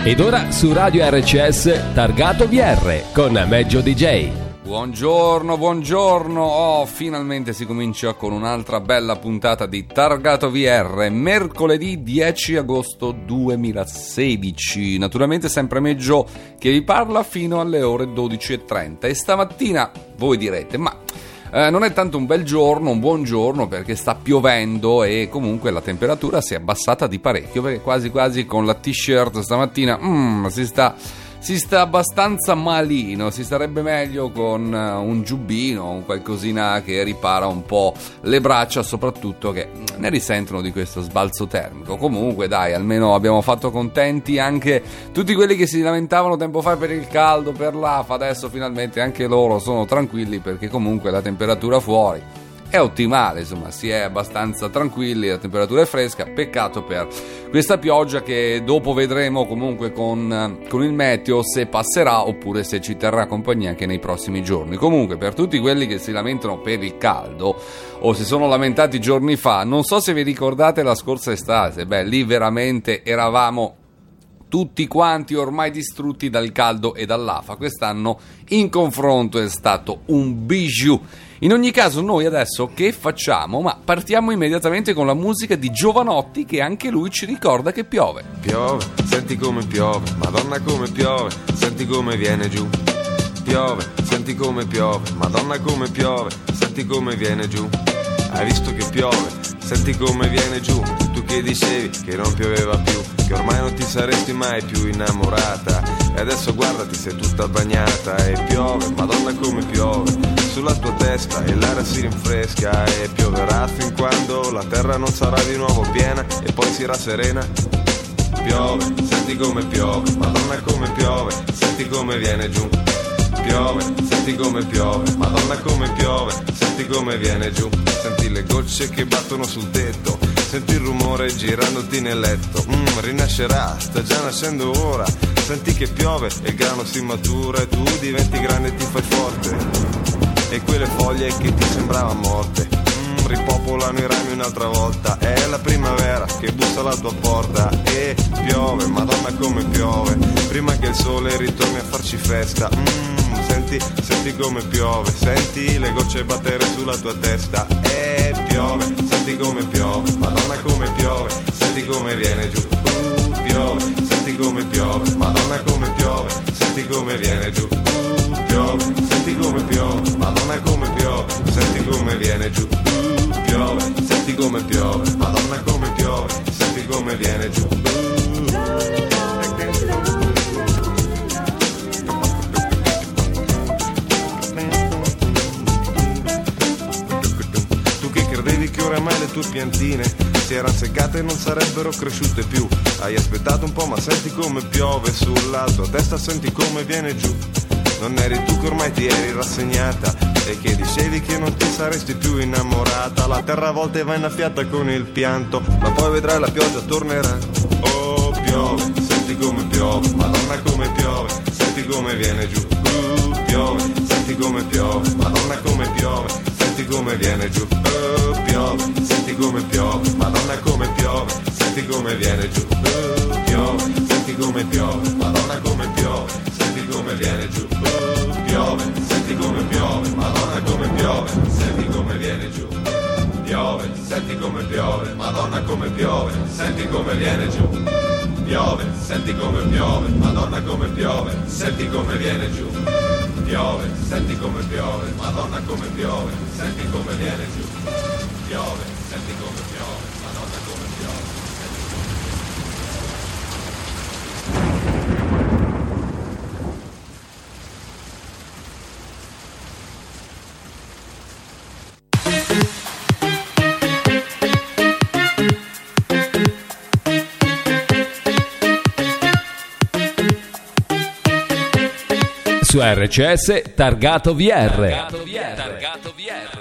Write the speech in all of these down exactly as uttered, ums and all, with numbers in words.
Ed ora su Radio R C S Targato V R con Meggio D J. Buongiorno, buongiorno. Oh, finalmente si comincia con un'altra bella puntata di Targato V R, mercoledì dieci agosto duemilasedici. Naturalmente sempre Meggio che vi parla fino alle ore dodici e trenta. E stamattina voi direte, ma Eh, non è tanto un bel giorno, un buon giorno, perché sta piovendo e comunque la temperatura si è abbassata di parecchio, perché quasi quasi con la t-shirt stamattina mm, si sta si sta abbastanza malino. Si starebbe meglio con uh, un giubbino, un qualcosina che ripara un po' le braccia, soprattutto che ne risentono di questo sbalzo termico. Comunque dai, almeno abbiamo fatto contenti anche tutti quelli che si lamentavano tempo fa per il caldo, per l'afa. Adesso finalmente anche loro sono tranquilli, perché comunque la temperatura fuori è ottimale, insomma si è abbastanza tranquilli, la temperatura è fresca. Peccato per questa pioggia che dopo vedremo comunque con, con il meteo se passerà oppure se ci terrà compagnia anche nei prossimi giorni. Comunque per tutti quelli che si lamentano per il caldo o si sono lamentati giorni fa, non so se vi ricordate la scorsa estate, beh lì veramente eravamo tutti quanti ormai distrutti dal caldo e dall'afa. Quest'anno in confronto è stato un bijou. In ogni caso noi adesso che facciamo? Ma partiamo immediatamente con la musica di Giovanotti, che anche lui ci ricorda che piove. Piove, senti come piove, Madonna come piove, senti come viene giù. Piove, senti come piove, Madonna come piove, senti come viene giù. Hai visto che piove, senti come viene giù. Tu che dicevi che non pioveva più, che ormai non ti saresti mai più innamorata, e adesso guardati, sei tutta bagnata. E piove, Madonna come piove, sulla tua testa e l'aria si rinfresca. E pioverà fin quando la terra non sarà di nuovo piena e poi si rasserena. Piove, senti come piove, Madonna come piove, senti come viene giù. Piove, senti come piove, Madonna come piove, senti come viene giù. Senti le gocce che battono sul tetto, senti il rumore girandoti nel letto. Mmm, rinascerà, sta già nascendo ora. Senti che piove e il grano si matura e tu diventi grande e ti fai forte. E quelle foglie che ti sembravano morte mm, ripopolano i rami un'altra volta. È la primavera che bussa alla tua porta. E piove, Madonna come piove, prima che il sole ritorni a farci festa. mm, Senti, senti come piove, senti le gocce battere sulla tua testa. E piove, senti come piove, Madonna come piove, senti come viene giù. uh, Piove, senti come piove, Madonna come piove, senti come viene giù. uh, Piove, senti come piove, Madonna come piove, senti come viene giù. uh, Piove, senti come piove, Madonna come piove, senti come viene giù. uh. Tu che credevi che oramai le tue piantine si erano seccate e non sarebbero cresciute più, hai aspettato un po' ma senti come piove sulla tua testa, senti come viene giù. Non eri tu che ormai ti eri rassegnata e che dicevi che non ti saresti più innamorata. La terra a volte va innaffiata con il pianto, ma poi vedrai la pioggia tornerà. Oh piove, senti come piove, Madonna come piove, senti come viene giù. uh, Piove, senti come piove, Madonna come piove, senti come viene giù. oh, Piove, senti come piove, Madonna come piove, senti come viene giù. oh, Piove, senti come piove, Madonna come piove, senti come viene giù. oh, Piove, senti come piove, Madonna come piove, senti come viene giù. Piove, senti come piove, Madonna come piove, senti come viene giù. Piove, senti come piove, Madonna come piove, senti come viene giù. Piove, senti come piove, Madonna come piove, senti come viene giù. Piove, senti come piove, Madonna come piove, senti come Su R C S Targato V R. Targato V R. Targato V R.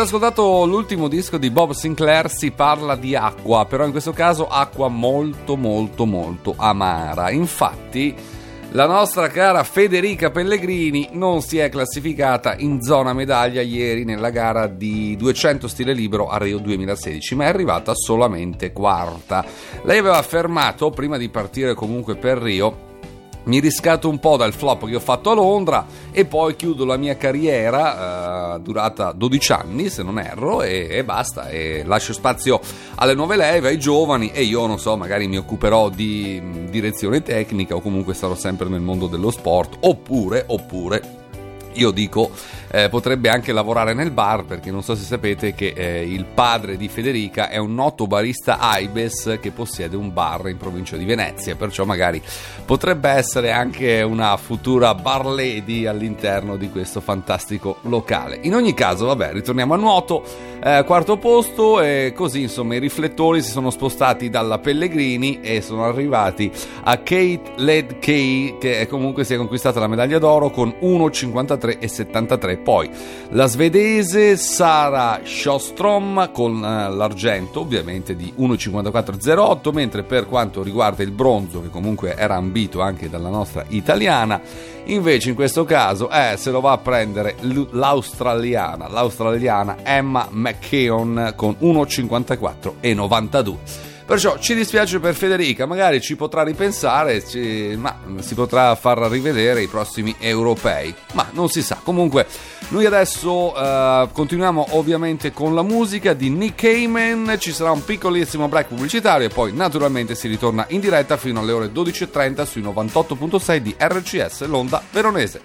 ascoltato l'ultimo disco di Bob Sinclair, si parla di acqua, però in questo caso acqua molto molto molto amara. Infatti la nostra cara Federica Pellegrini non si è classificata in zona medaglia ieri nella gara di duecento stile libero a Rio duemilasedici, ma è arrivata solamente quarta. Lei aveva affermato, prima di partire comunque per Rio: mi riscatto un po' dal flop che ho fatto a Londra e poi chiudo la mia carriera eh, durata dodici anni, se non erro, e, e basta, e lascio spazio alle nuove leve, ai giovani, e io non so, magari mi occuperò di mh, direzione tecnica o comunque sarò sempre nel mondo dello sport, oppure oppure io dico eh, potrebbe anche lavorare nel bar, perché non so se sapete che eh, il padre di Federica è un noto barista Aibes che possiede un bar in provincia di Venezia, perciò magari potrebbe essere anche una futura bar lady all'interno di questo fantastico locale. In ogni caso, vabbè, ritorniamo al nuoto, eh, quarto posto, e così insomma i riflettori si sono spostati dalla Pellegrini e sono arrivati a Kate Ledecky, che comunque si è conquistata la medaglia d'oro con uno cinquantatré e settantatré. Poi la svedese Sara Sjöström con eh, l'argento, ovviamente, di uno cinquantaquattro zero otto, mentre per quanto riguarda il bronzo, che comunque era ambito anche dalla nostra italiana, invece in questo caso eh, se lo va a prendere l'australiana l'australiana Emma McKeon con uno cinquantaquattro e novantadue. Perciò ci dispiace per Federica, magari ci potrà ripensare, ci, ma si potrà far rivedere i prossimi europei, ma non si sa. Comunque noi adesso uh, continuiamo ovviamente con la musica di Nick Cayman, ci sarà un piccolissimo break pubblicitario e poi naturalmente si ritorna in diretta fino alle ore dodici e trenta sui novantotto virgola sei di R C S, l'onda veronese.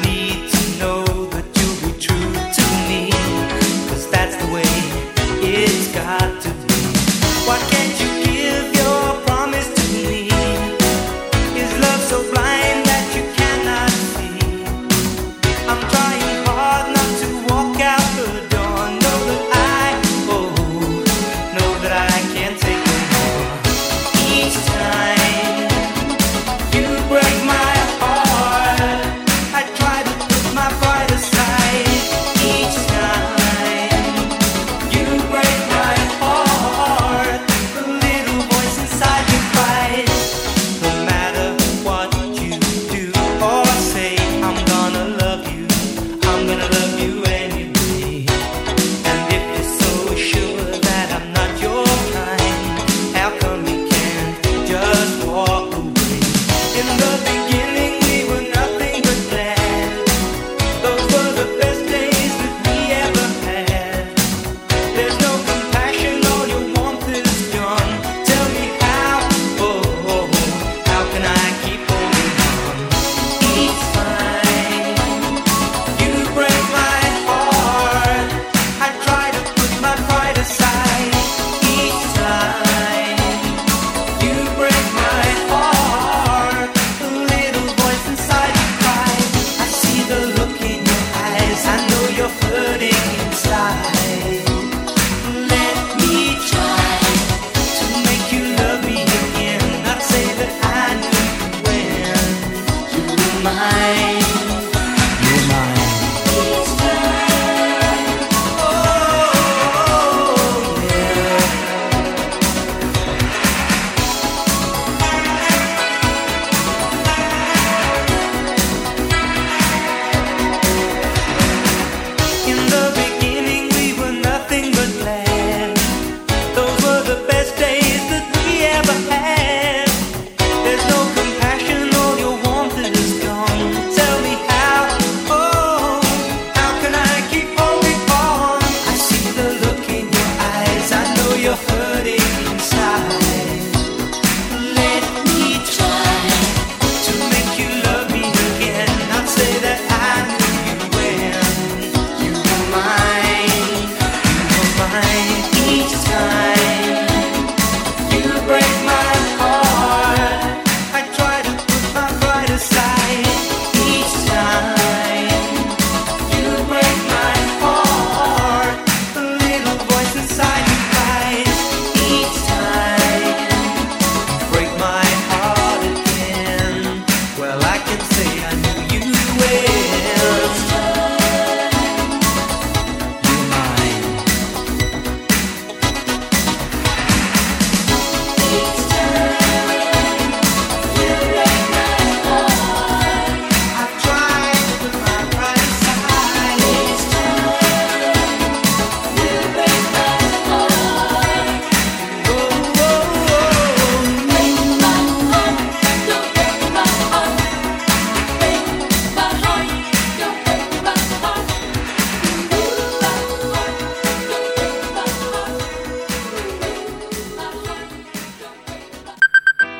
Yeah.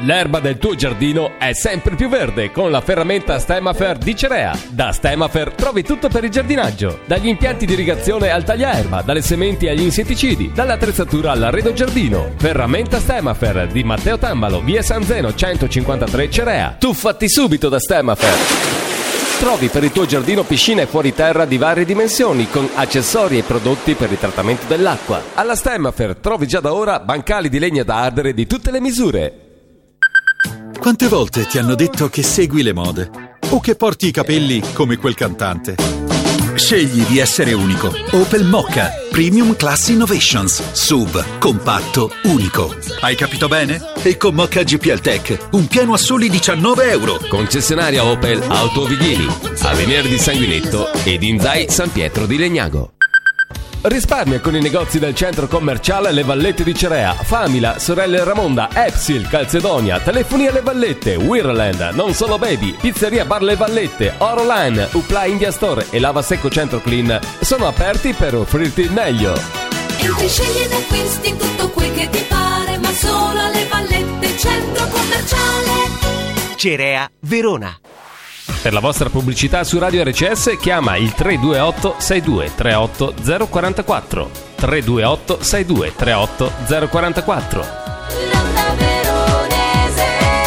L'erba del tuo giardino è sempre più verde con la ferramenta Stemafer di Cerea. Da Stemafer trovi tutto per il giardinaggio, dagli impianti di irrigazione al tagliaerba, dalle sementi agli insetticidi, dall'attrezzatura all'arredo giardino. Ferramenta Stemafer di Matteo Tambalo, via San Zeno centocinquantatré Cerea. Tuffati subito da Stemafer. Trovi per il tuo giardino piscine fuori terra di varie dimensioni con accessori e prodotti per il trattamento dell'acqua. Alla Stemafer trovi già da ora bancali di legna da ardere di tutte le misure. Quante volte ti hanno detto che segui le mode o che porti i capelli come quel cantante? Scegli di essere unico. Opel Mokka Premium Class Innovations. S U V compatto unico. Hai capito bene? E con Mokka G P L Tech un piano a soli diciannove euro. Concessionaria Opel Auto Vighini, Avenir di Sanguinetto ed Inzai San Pietro di Legnago. Risparmia con i negozi del centro commerciale Le Vallette di Cerea, Famila, Sorelle Ramonda, Epsil, Calzedonia, Telefonia Le Vallette, Wirland, Non Solo Baby, Pizzeria Bar Le Vallette, Oroline, Upla India Store e Lava Secco Centro Clean sono aperti per offrirti il meglio. Entri, scegli ed acquisti in tutto quel che ti pare, ma solo alle Vallette, centro commerciale Cerea, Verona. Per la vostra pubblicità su Radio R C S chiama il tre due otto sei due tre otto zero quattro quattro tre due otto sei due tre otto zero quattro quattro. L'onda veronese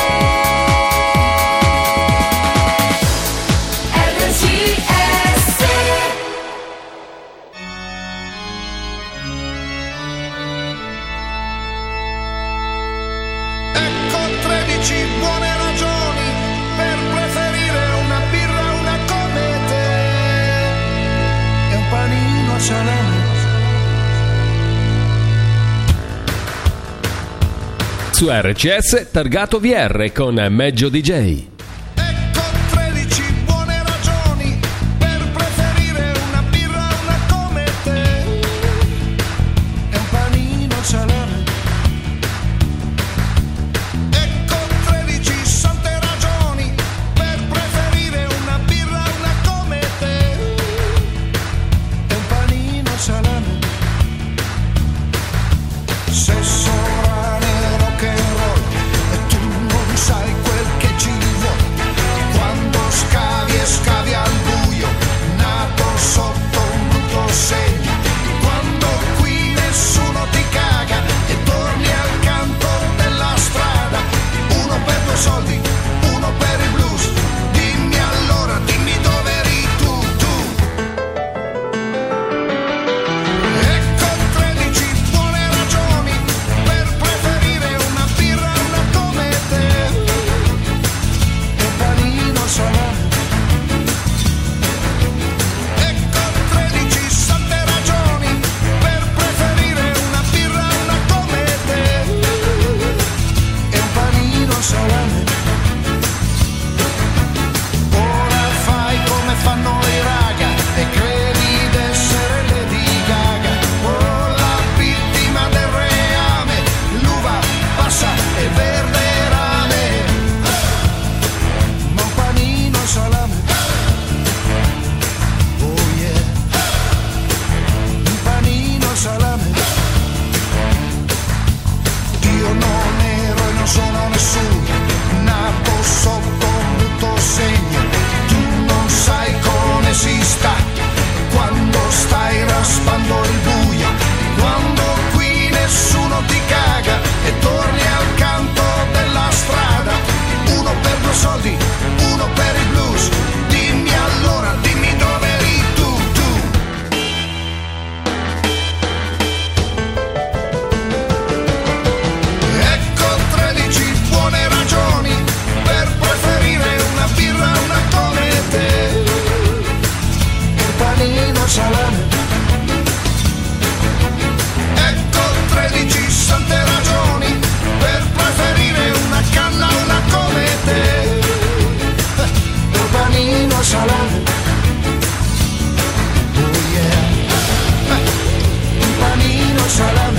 R C S. Ecco tredici buone ragioni per preferire una birra, una come te e un panino salame. Su R C S targato V R con Meggio D J. Ecco tredici buone ragioni per preferire una birra, una come te e un panino salame. Ecco tredici sante ragioni per preferire una birra, una come te e un panino salame. Sesso orale, rock and roll, e tu non sai quel che ci vuole. Quando scavi e scavi al buio, nato sotto un brutto segno. Quando qui nessuno ti caga e torni al canto della strada. Uno per due soldi, uno per il blues. Dimmi allora, dimmi dove eri tu, tu. Ecco tredici buone ragioni per preferire una birra, una come te e un panino salame. Ecco tredici sante ragioni per preferire una birra, una come te e un panino salame. Ora fai come fanno i raga e credi d'essere Lady Gaga. Oh, la vittima del reame, l'uva passa e verde rame, ma un panino salame. Oh yeah, un panino salame. Io non ero e non sono nessuno, nato sotto un brutto segno. Tu non sai come si sta quando stai raspando il buio. Quando qui nessuno ti caga e torni al canto della strada. Uno per due soldi, uno per il blues. Dimmi allora, dimmi dove eri tu, tu. Ecco tredici buone ragioni per preferire una birra, una come te e un panino salame. Ecco tredici sante ragioni per preferire una canna, una come te e un panino salame. Oh yeah, un panino salame.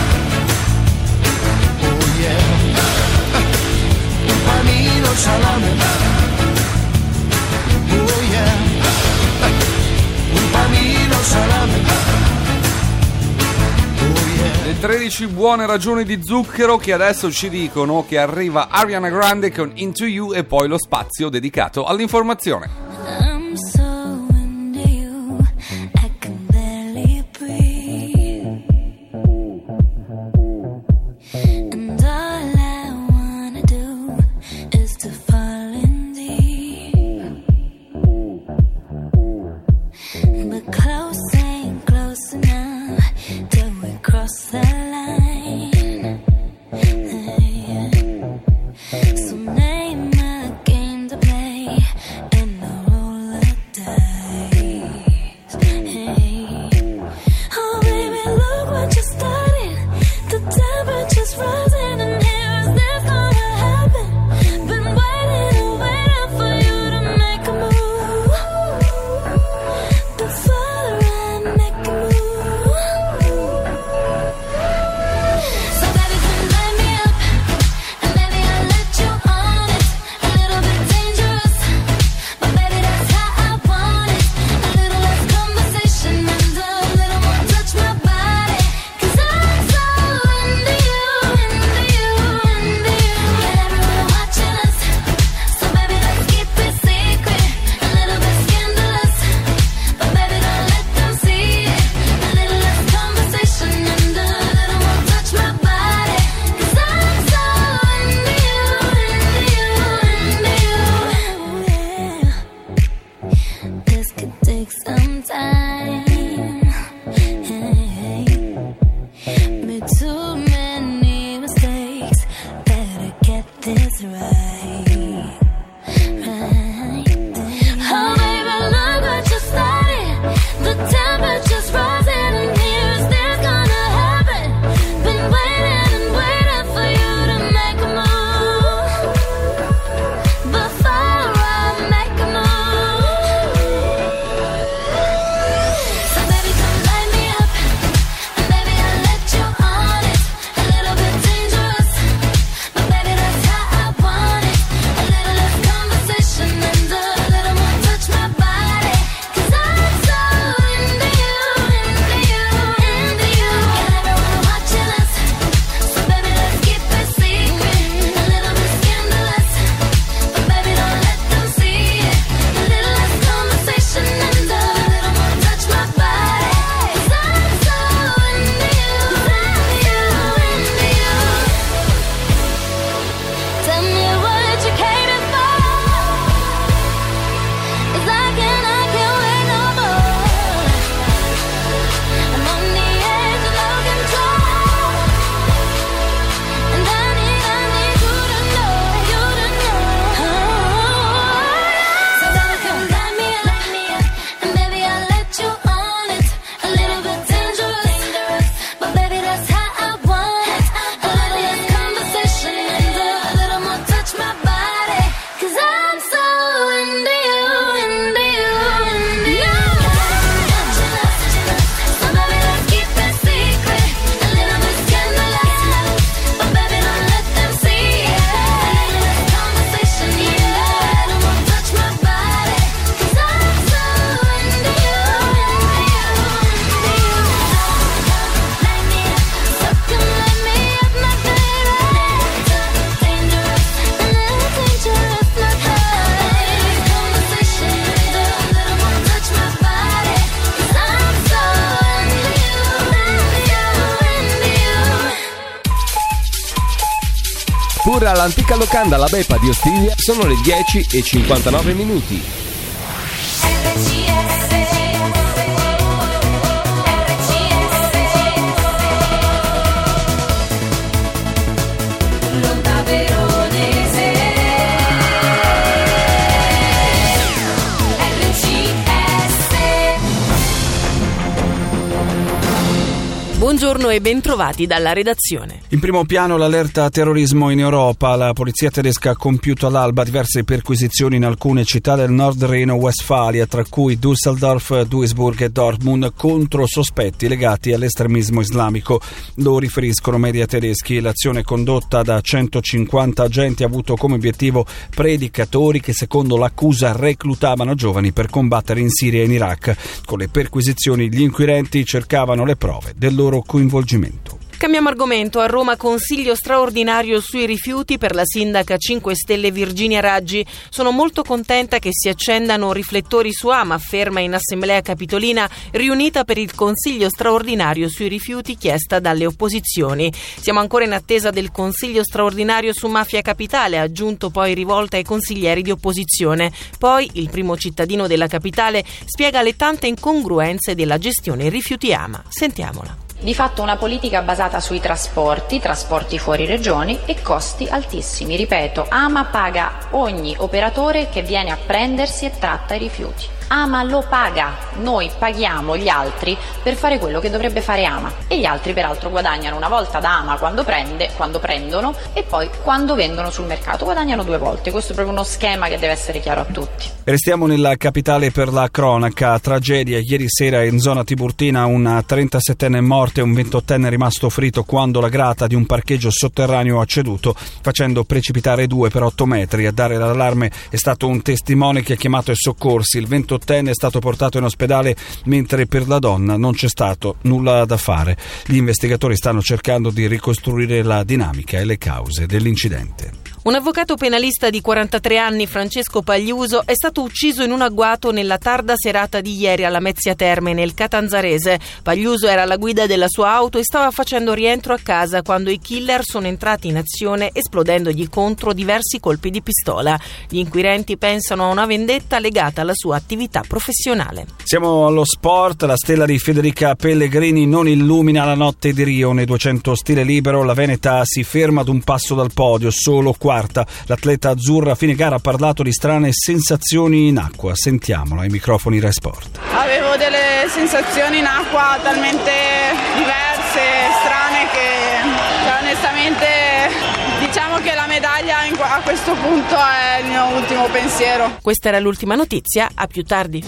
Oh yeah, un panino salame. Oh yeah, un panino salame. Oh yeah. tredici buone ragioni di zucchero che adesso ci dicono che arriva Ariana Grande con Into You e poi lo spazio dedicato all'informazione. I'm so into you, I can barely breathe. And all I wanna do is to fall in deep. But close ain't close enough till we cross the line. So name a game to play and I'll roll the dice. Hey. Oh baby, look what you started. The temperature's rising and here is this gonna happen. Been waiting and waiting for you to make a move. Before I make a move. So baby, come light me up and baby I'll let you on it. A little bit dangerous, but baby that's how I want it. A little less conversation and a little more touch my body. 'Cause I'm so into you, into you, into you. Get everyone watching us, so baby let's keep it secret. A little bit scandalous, but baby don't let them see it. A little less conversation and a little more touch my body. 'Cause I'm so into you, into you, into you. Yeah. This could take some time. Hey. Made too many mistakes. Better get this right. Right. Oh baby, look what you started. The temperature's rising and here's this gonna happen. Been waiting and waiting for you to make a move. Before I make a move. So baby, come light me up and baby I'll let you on it. A little bit dangerous, but baby that's how I want it. A little less conversation and a little more touch my body. 'Cause I'm so into you, into you, into you. Got everyone watching us, so baby let's keep it secret. A little bit scandalous, but baby don't let them see it. A little less conversation and a little more touch my body. 'Cause I'm so into you, into you, into you. Tell me what you came for. 'Cause I can't, I can't wait no more. I'm on the edge of no control. And I need, I need you to know, you to know. So baby, come light me up, and baby I'll let you on it. A little bit dangerous, but baby that's how I want it. A little less conversation and a little more touch my body. 'Cause I'm so into you, into you, into you. So baby let's keep it secret. A little bit scandalous, but baby don't let them see it. A little less conversation, yeah, a little more touch my body. 'Cause I'm so into you, into you, into you. Light me up, so come light me up, my baby. Dangerous, a little dangerous, my baby. Conversation and a little more touch my body. 'Cause I'm so into you, into you, into you. Pure all'antica locanda La Beppa di Ostiglia sono le dieci e cinquantanove minuti. R C S R C S L'onda veronese R C S. Buongiorno e bentrovati dalla redazione. In primo piano l'allerta terrorismo in Europa. La polizia tedesca ha compiuto all'alba diverse perquisizioni in alcune città del Nord Reno-Westfalia, tra cui Düsseldorf, Duisburg e Dortmund, contro sospetti legati all'estremismo islamico. Lo riferiscono media tedeschi. L'azione condotta da centocinquanta agenti ha avuto come obiettivo predicatori che, secondo l'accusa, reclutavano giovani per combattere in Siria e in Iraq. Con le perquisizioni gli inquirenti cercavano le prove del loro coinvolgimento. Cambiamo argomento. A Roma consiglio straordinario sui rifiuti per la sindaca cinque Stelle Virginia Raggi. Sono molto contenta che si accendano riflettori su Ama, afferma in Assemblea Capitolina riunita per il consiglio straordinario sui rifiuti chiesta dalle opposizioni. Siamo ancora in attesa del consiglio straordinario su Mafia Capitale, ha aggiunto poi rivolta ai consiglieri di opposizione. Poi il primo cittadino della capitale spiega le tante incongruenze della gestione rifiuti Ama. Sentiamola. Di fatto una politica basata sui trasporti, trasporti fuori regioni e costi altissimi. Ripeto, Ama paga ogni operatore che viene a prendersi e tratta i rifiuti. Ama lo paga, noi paghiamo gli altri per fare quello che dovrebbe fare Ama e gli altri peraltro guadagnano una volta da Ama quando prende, quando prendono e poi quando vendono sul mercato, guadagnano due volte. Questo è proprio uno schema che deve essere chiaro a tutti. Restiamo nella capitale per la cronaca. Tragedia ieri sera in zona Tiburtina, una trentasettenne è morta e un ventottenne è rimasto ferito quando la grata di un parcheggio sotterraneo ha ceduto, facendo precipitare due per otto metri. A dare l'allarme è stato un testimone che ha chiamato i soccorsi. Il ventottenne è stato portato in ospedale, mentre per la donna non c'è stato nulla da fare. Gli investigatori stanno cercando di ricostruire la dinamica e le cause dell'incidente. Un avvocato penalista di quarantatré anni, Francesco Pagliuso, è stato ucciso in un agguato nella tarda serata di ieri alla Mezzia Terme, nel Catanzarese. Pagliuso era alla guida della sua auto e stava facendo rientro a casa quando i killer sono entrati in azione, esplodendogli contro diversi colpi di pistola. Gli inquirenti pensano a una vendetta legata alla sua attività professionale. Siamo allo sport. La stella di Federica Pellegrini non illumina la notte di Rio. Nei duecento stile libero la veneta si ferma ad un passo dal podio, solo quarta. L'atleta azzurra a fine gara ha parlato di strane sensazioni in acqua. Sentiamola ai microfoni Rai Sport. Avevo delle sensazioni in acqua talmente diverse, strane, che cioè, onestamente diciamo che la medaglia a questo punto è il mio ultimo pensiero. Questa era l'ultima notizia, a più tardi.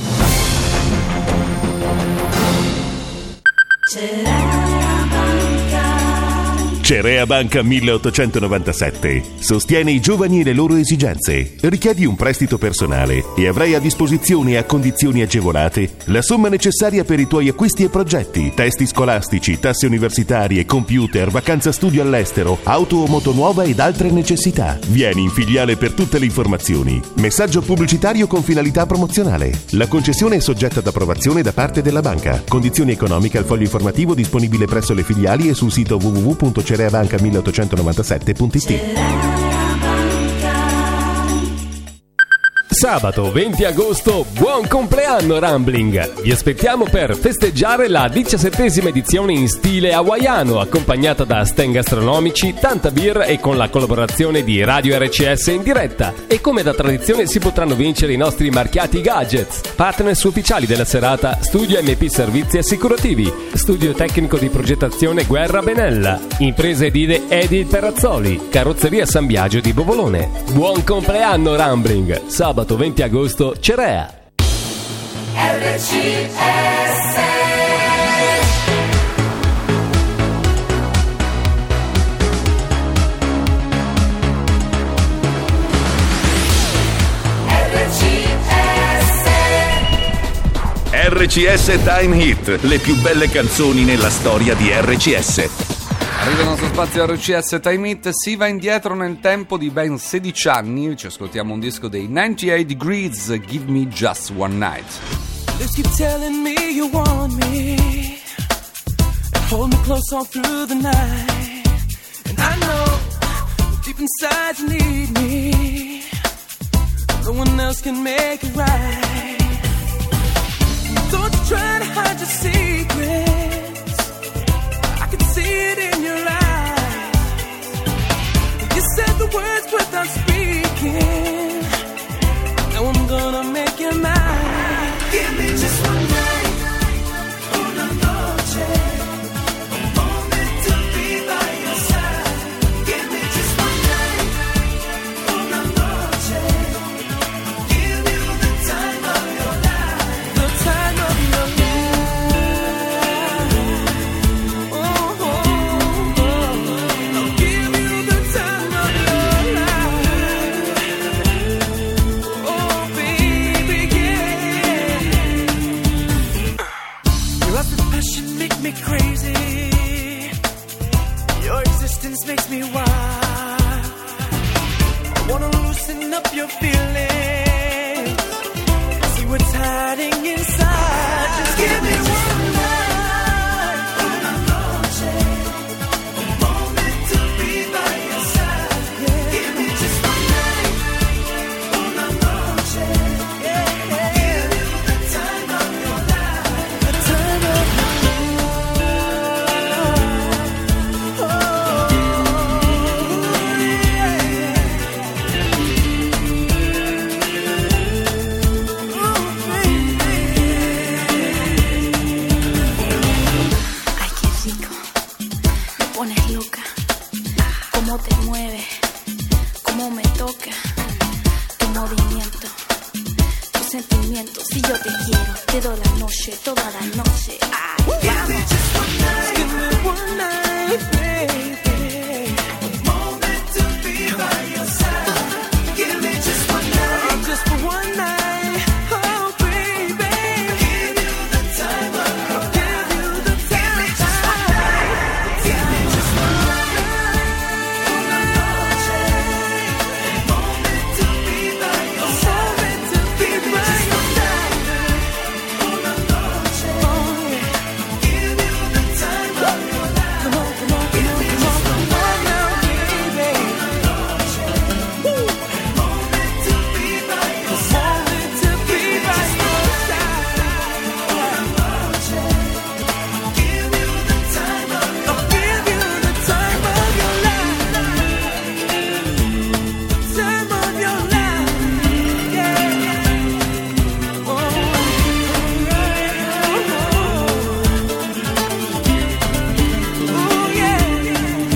Cerea Banca milleottocentonovantasette sostiene i giovani e le loro esigenze. Richiedi un prestito personale e avrai a disposizione a condizioni agevolate la somma necessaria per i tuoi acquisti e progetti, testi scolastici, tasse universitarie, computer, vacanza studio all'estero, auto o moto nuova ed altre necessità. Vieni in filiale per tutte le informazioni. Messaggio pubblicitario con finalità promozionale. La concessione è soggetta ad approvazione da parte della banca. Condizioni economiche al foglio informativo disponibile presso le filiali e sul sito w w w punto cereabanca milleottocentonovantasette punto it. Sabato venti agosto, buon compleanno Rambling! Vi aspettiamo per festeggiare la diciassettesima edizione in stile hawaiano, accompagnata da stand gastronomici, tanta birra e con la collaborazione di Radio R C S in diretta. E come da tradizione si potranno vincere i nostri marchiati gadgets. Partners ufficiali della serata: Studio M P Servizi Assicurativi, Studio Tecnico di Progettazione Guerra Benella, Imprese Edile Edil Terrazzoli, Carrozzeria San Biagio di Bovolone. Buon compleanno Rambling! Sabato venti agosto, Cerea. R C S R C S Time Hit, le più belle canzoni nella storia di R C S. Arriva il nostro spazio R C S Time Hit, si va indietro nel tempo di ben sedici anni, ci ascoltiamo un disco dei ninety-eight Degrees, Give Me Just One Night. Just keep telling me you want me, and hold me close all through the night, and I know deep inside you need me, no one else can make it right. Don't you try to hide your secrets, I can see it in your eyes. You said the words without speaking, now I'm gonna make you mine. Give me just one night, una noche, a moment to be by your side. Give me just one night, una noche, give you the time of your life, the time of your life. Oh, oh, oh. I'll give you the time of your life. Oh, baby, yeah. Your love and passion make me crazy. this makes me wild. I wanna loosen up your feelings, see what's hiding inside. Just give me one night, una noche, a moment to be by your side. Yeah. Give me just one night, una noche, yeah. Give you the time of your life, the time of your life. Cómo te mueve, cómo me toca tu movimiento, tus sentimientos. Si yo te quiero, te doy la noche, toda la noche. Ay, vamos. Give me one night, baby. A moment to be by your side. Give me just one night, just for one night. Oh, baby. Give you the time of your life. Give you the time. Give me just one night. Give me just one night. Una noche. A moment to be by your side. A moment to be by your side. Una noche. Oh, yeah. Give you the time of your life. Come on, come on, come on, come on, come on now, baby. Woo. A moment to be by your side. A moment to be by your side. Una noche. Give you the time of your life. I'll give you the time of your life. Time of your life. Yeah. Oh, oh, yeah.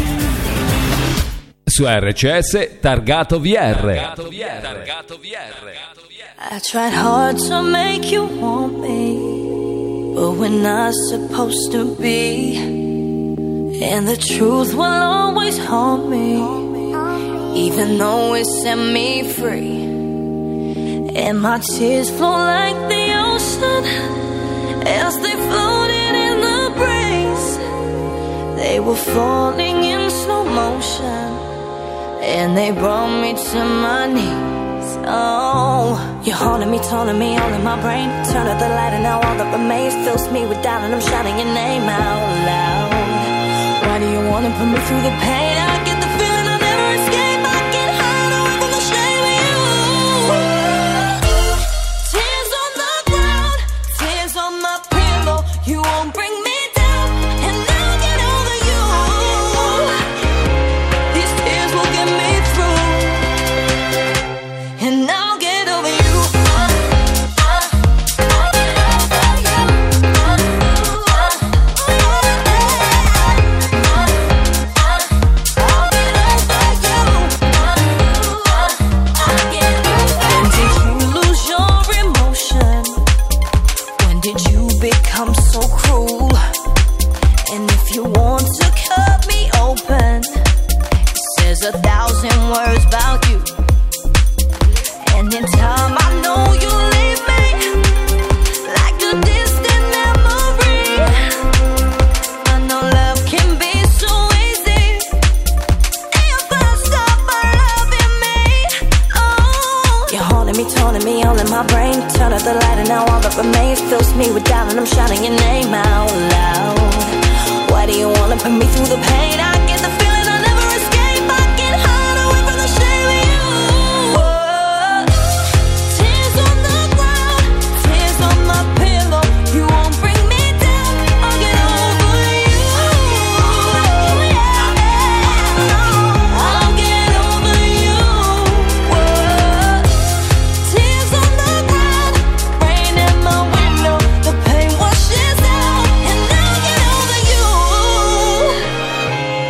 Su R C S Targato V R. I tried hard to make you want me, but we're not supposed to be. And the truth will always haunt me, even though it set me free. And my tears flow like the ocean as they floated in the breeze. They were falling in slow motion, and they brought me to my knees. Oh, you're haunting me, taunting me, all in my brain. Turn up the light and now all that remains fills me with doubt, and I'm shouting your name out loud. Why do you wanna put me through the pain? I get the feeling I'll never escape. I can hide away from the shame of you. Tears on the ground, tears on my pillow. You won't bring me down, and I'll get over you. These tears will get me through, and I'll get over you. When did you lose your emotion? When did you become so cruel? And if you want to cut me open, it says a thousand words about you. And in time I know you'll leave me like a distant memory. I know love can be so easy if I stop loving me. Oh, you're haunting me, taunting me, all in my brain. Turn up the light and now all that remains fills me with doubt, and I'm shouting your name out loud. Why do you wanna put me through the pain? I get the feeling I'll never escape. I can hide away from the shame of you. Tears on the ground, tears on my pillow. You won't bring me down, I'll get over you. I'll get over you. Tears on the ground, rain in my window. The pain washes out, and I'll get over you.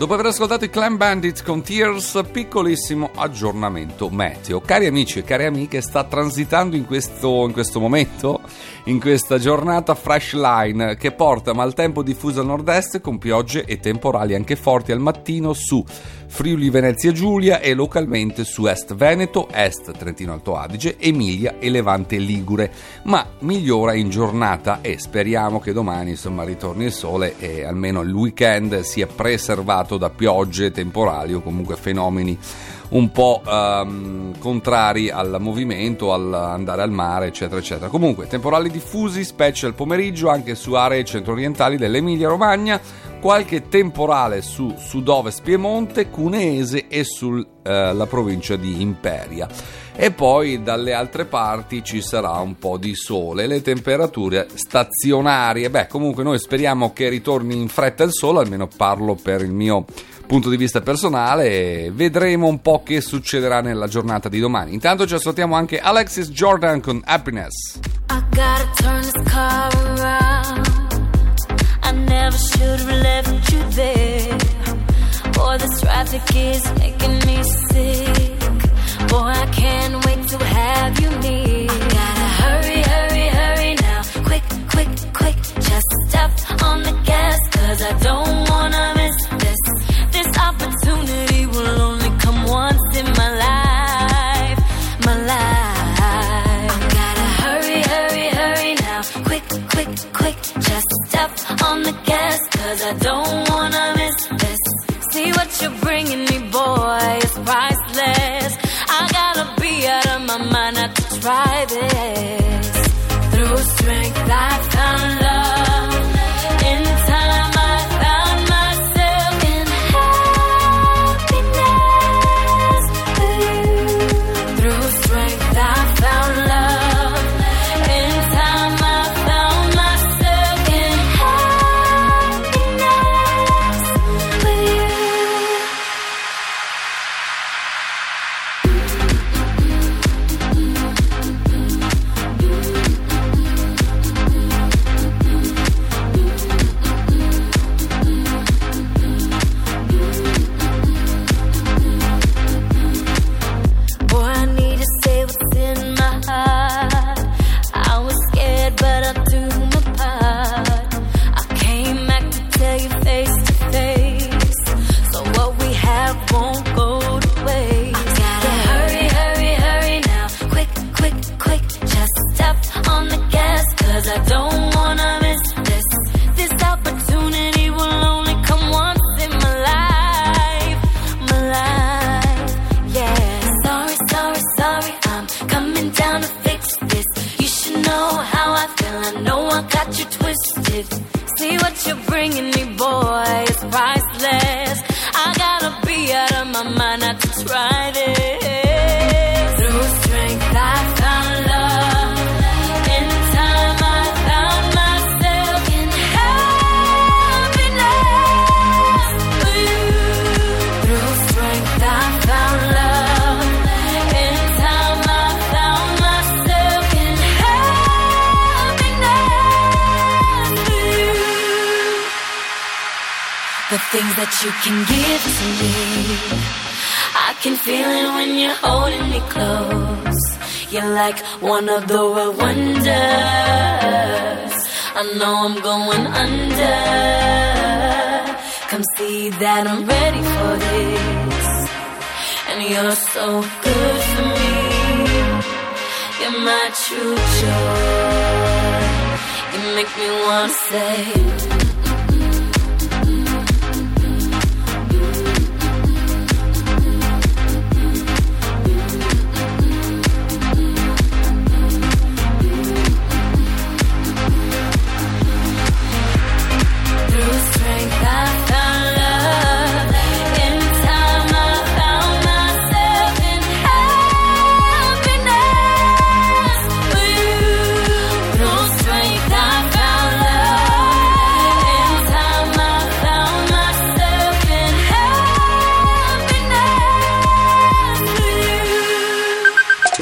Dopo aver ascoltato i Clan Bandits con Tears, piccolissimo aggiornamento meteo. Cari amici e cari amiche, sta transitando in questo, in questo momento, in questa giornata fresh line che porta maltempo diffuso al nord-est con piogge e temporali anche forti al mattino su Friuli Venezia Giulia e localmente su Est Veneto, Est Trentino Alto Adige, Emilia e Levante Ligure, ma migliora in giornata e speriamo che domani insomma ritorni il sole e almeno il weekend sia preservato da piogge temporali o comunque fenomeni un po' um, contrari al movimento, all'andare al mare, eccetera, eccetera. Comunque, temporali diffusi, specie al pomeriggio, anche su aree centro-orientali dell'Emilia Romagna, qualche temporale su sud-ovest Piemonte, Cuneese e sulla uh, provincia di Imperia. E poi dalle altre parti ci sarà un po' di sole, le temperature stazionarie. Beh, comunque noi speriamo che ritorni in fretta il sole, almeno parlo per il mio punto di vista personale, e vedremo un po' che succederà nella giornata di domani. Intanto ci ascoltiamo anche Alexis Jordan con Happiness. I gotta turn this car around. I never should have left you there. Boy, this traffic is making me sick. Boy, I can't wait to have you near. I gotta hurry, hurry, hurry now. Quick, quick, quick. Just step on the gas, cause I don't wanna miss this. This opportunity will only come once in my life, my life. I gotta hurry, hurry, hurry now. Quick, quick, quick. Just step on the gas, cause I don't wanna miss this. See what you're bringing me, boy, it's priceless. I gotta be out of my mind not to try this. Through strength I found love. In time I found myself in happiness with you. Through strength I found love. In time I found myself in happiness with you. See what you're bringing me, boy, it's priceless. I gotta be out of my mind not to try this. Through strength I found love. In time I found myself in happiness with you. Through strength I found love. In time I found myself in happiness. The things that you can give to me, I can feel it when you're holding me close. You're like one of the world wonders. I know I'm going under. Come see that I'm ready for this. And you're so good for me. You're my true joy. You make me wanna say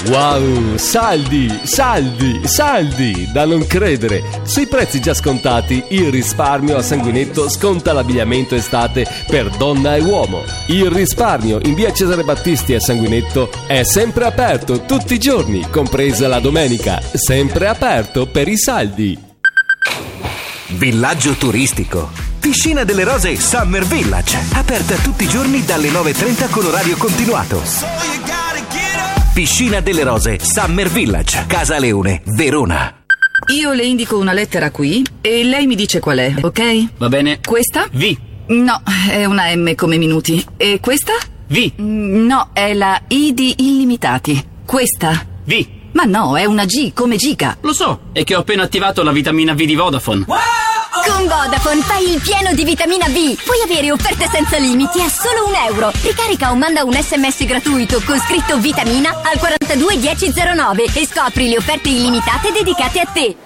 Wow, saldi, saldi, saldi, da non credere. Sui prezzi già scontati, il risparmio a Sanguinetto sconta l'abbigliamento estate per donna e uomo. Il risparmio in via Cesare Battisti a Sanguinetto è sempre aperto tutti i giorni, compresa la domenica, sempre aperto per i saldi. Villaggio turistico. Piscina delle Rose Summer Village, aperta tutti i giorni dalle nove e trenta con orario continuato. Piscina delle Rose Summer Village, Casa Leone, Verona. Io le indico una lettera qui e lei mi dice qual è, ok? Va bene. Questa? V. No, è una M come minuti. E questa? V. No, è la I di illimitati. Questa? V. Ma no, è una G come giga. Lo so, è che ho appena attivato la vitamina V di Vodafone. Con Vodafone fai il pieno di vitamina V. Puoi avere offerte senza limiti a solo un euro. Ricarica o manda un sms gratuito con scritto vitamina al quarantadue dieci zero nove e scopri le offerte illimitate dedicate a te.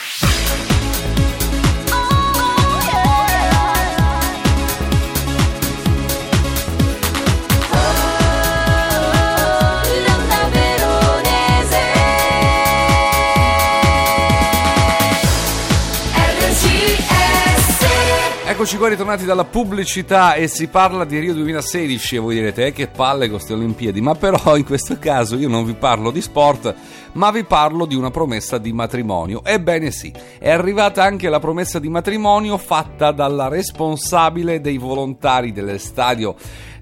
Eccoci qua ritornati dalla pubblicità e si parla di Rio duemilasedici e voi direte eh, che palle con queste Olimpiadi, ma però in questo caso io non vi parlo di sport ma vi parlo di una promessa di matrimonio. Ebbene sì, è arrivata anche la promessa di matrimonio fatta dalla responsabile dei volontari del stadio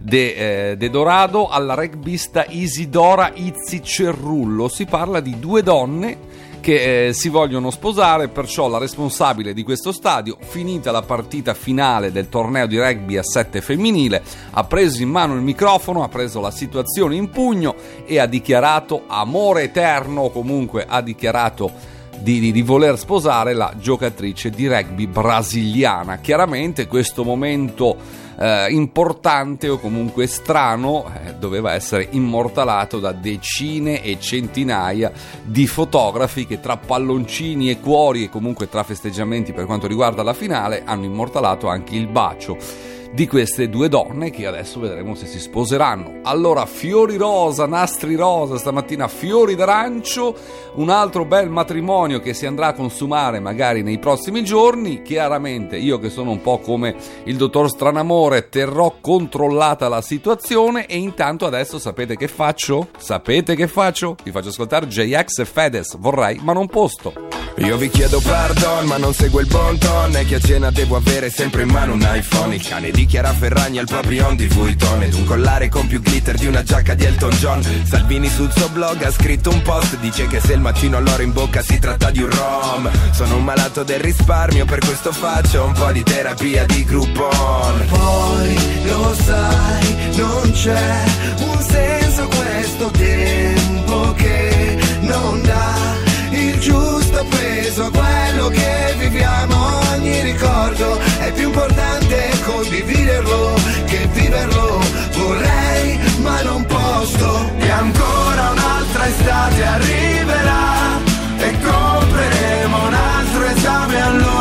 de, eh, de Dorado alla rugbista Isidora Izzi Cerrullo. Si parla di due donne che eh, si vogliono sposare, perciò la responsabile di questo stadio, finita la partita finale del torneo di rugby a sette femminile, ha preso in mano il microfono, ha preso la situazione in pugno e ha dichiarato amore eterno, o comunque ha dichiarato di, di, di voler sposare la giocatrice di rugby brasiliana. Chiaramente questo momento Eh, importante o comunque strano eh, doveva essere immortalato da decine e centinaia di fotografi che tra palloncini e cuori e comunque tra festeggiamenti per quanto riguarda la finale hanno immortalato anche il bacio di queste due donne che adesso vedremo se si sposeranno. Allora, fiori rosa, nastri rosa stamattina, fiori d'arancio, un altro bel matrimonio che si andrà a consumare magari nei prossimi giorni. Chiaramente io, che sono un po' come il dottor Stranamore, terrò controllata la situazione e intanto adesso sapete che faccio? Sapete che faccio? Vi faccio ascoltare J-X e Fedez, Vorrei ma non posto. Io vi chiedo pardon ma non seguo il bon ton, e che a cena devo avere sempre in mano un iPhone. Il cane di Chiara Ferragni al Papillon di Vuitton ed un collare con più glitter di una giacca di Elton John. Salvini sul suo blog ha scritto un post, dice che se il mattino all'oro in bocca si tratta di un rom. Sono un malato del risparmio, per questo faccio un po' di terapia di Groupon. Poi lo sai, non c'è un senso questo tempo che non dà il giusto peso a quello che viviamo. Ogni ricordo è più importante condividerlo che viverlo. Vorrei ma non posso. E ancora un'altra estate arriverà e compreremo un altro esame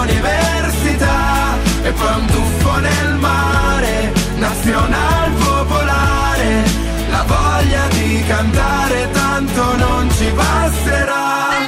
all'università e poi un tuffo nel mare, nazional popolare. La voglia di cantare tanto non ci basterà.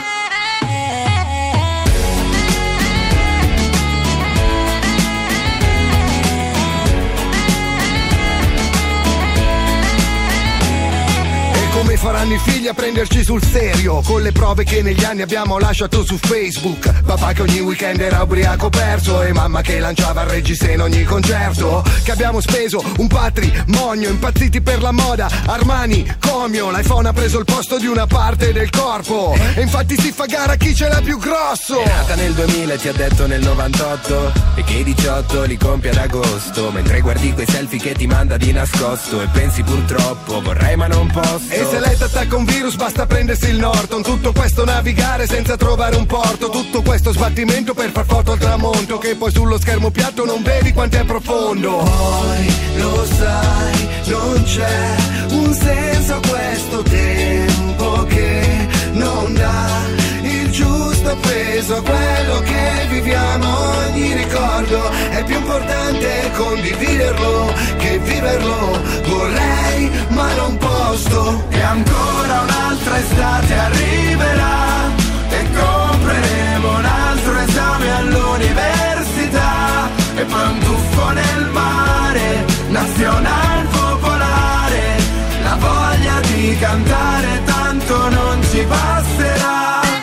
Come faranno i figli a prenderci sul serio, con le prove che negli anni abbiamo lasciato su Facebook. Papà che ogni weekend era ubriaco perso e mamma che lanciava il reggiseno in ogni concerto. Che abbiamo speso un patrimonio, impazziti per la moda, Armani, Comio. L'iPhone ha preso il posto di una parte del corpo e infatti si fa gara chi ce l'ha più grosso. È nata nel duemila e ti ha detto nel novantotto e che i diciotto li compie ad agosto, mentre guardi quei selfie che ti manda di nascosto e pensi purtroppo vorrei ma non posso. E se lei t'attacca un virus basta prendersi il Norton. Tutto questo navigare senza trovare un porto, tutto questo sbattimento per far foto al tramonto che poi sullo schermo piatto non vedi quanto è profondo. Poi lo sai, non c'è un senso a questo tempo che non dà il giusto peso a quello che viviamo. Ogni ricordo è più importante condividerlo che viverlo. Vorrei ma non posso. E ancora un'altra estate cantare tanto non ci basterà.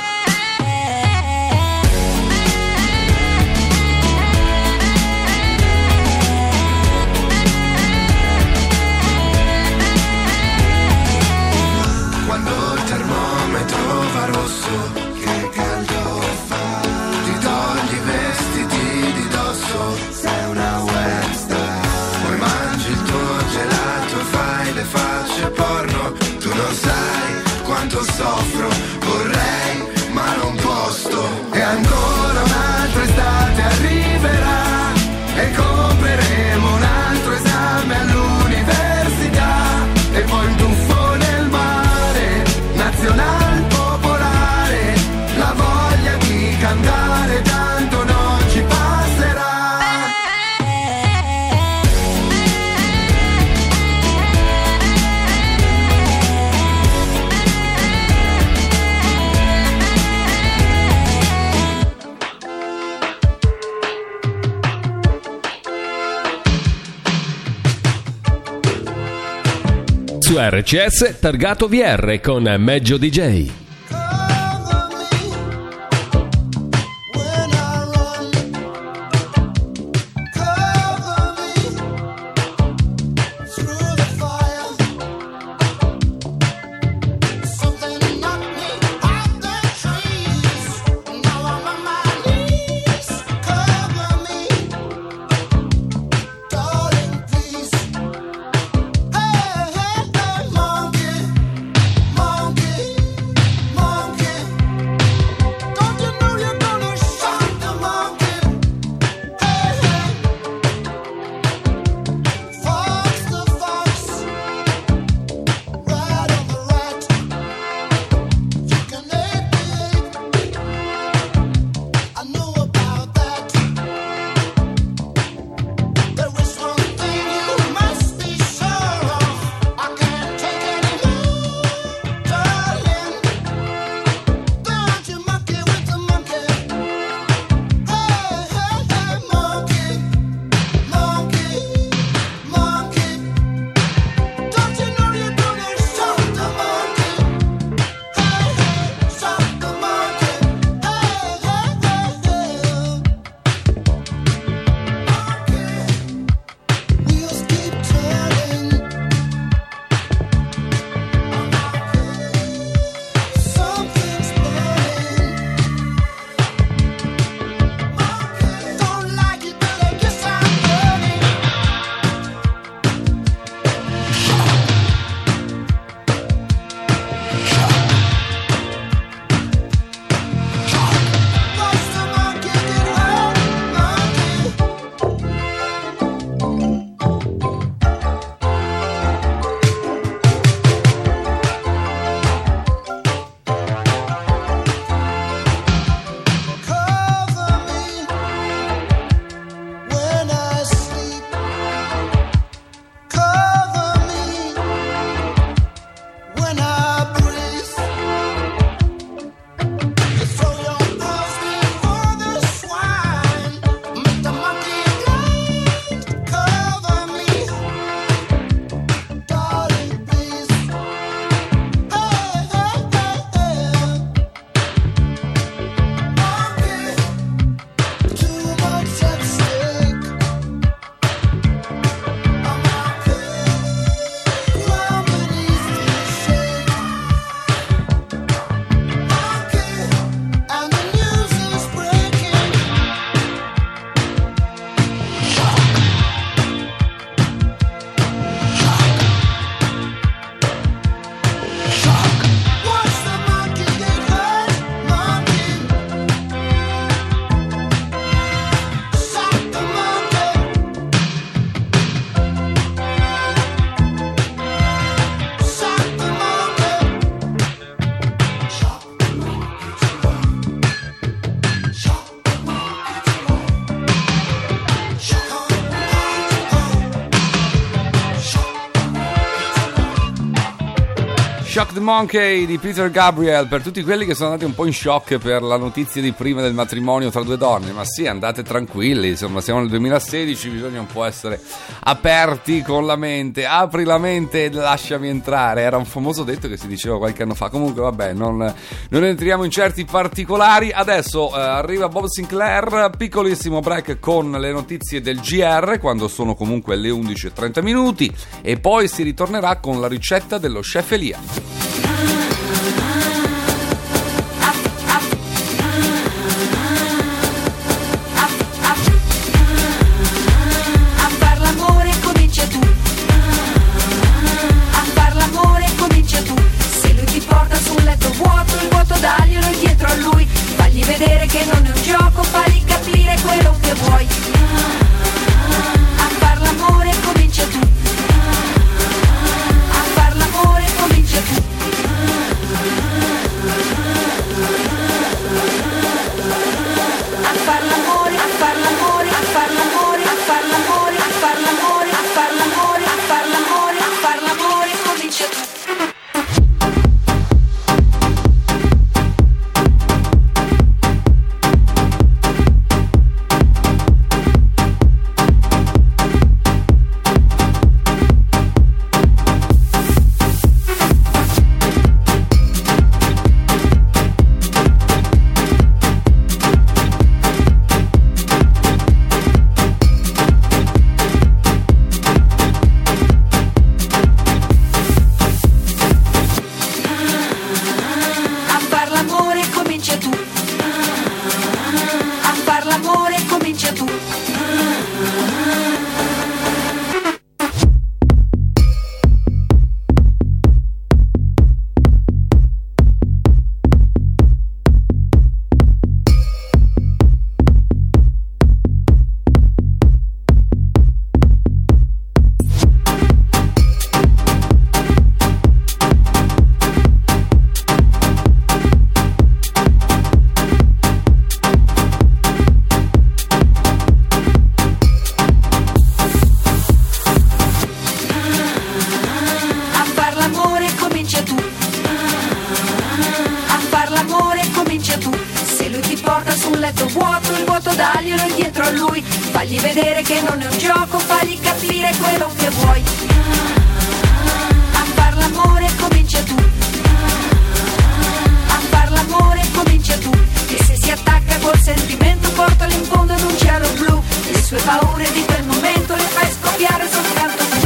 Quando il termometro va rosso, che caldo fa, ti togli i vestiti di dosso, sei una webstar. Poi mangi il tuo gelato, fai le facce porno, tu non sai quanto soffro, vorrei ma non posso. E ancora un'altra estate arriverà e compreremo un altro esame all'università e poi un tuffo nel mare, nazional popolare, la voglia di cantare tanto non ci passerà. Su R C S targato V R con Meggio D J. Monkey, monkey, Shock the Monkey di Peter Gabriel, per tutti quelli che sono andati un po' in shock per la notizia di prima del matrimonio tra due donne. Ma sì, andate tranquilli, insomma, siamo nel duemilasedici, bisogna un po' essere aperti con la mente. Apri la mente e lasciami entrare, era un famoso detto che si diceva qualche anno fa. Comunque vabbè, non, non entriamo in certi particolari. Adesso eh, arriva Bob Sinclair, piccolissimo break con le notizie del G R, quando sono comunque le undici e trenta minuti, e poi si ritornerà con la ricetta dello chef Elia. A far l'amore comincia tu. A far l'amore comincia tu. Se lui ti porta sul letto vuoto, il vuoto daglielo dietro a lui. Fagli vedere che non è un gioco, fagli capire quello che vuoi. A far l'amore comincia tu. A far l'amore comincia tu. A far l'amore, a far l'amore, a far l'amore, a far l'amore, a far l'amore, a far l'amore, a far l'amore, a far l'amore comincia tu. Fagli vedere che non è un gioco, fagli capire quello che vuoi. A far l'amore comincia tu. A far l'amore comincia tu. E se si attacca col sentimento, portalo in fondo ad un cielo blu. Le sue paure di quel momento le fai scoppiare soltanto tu.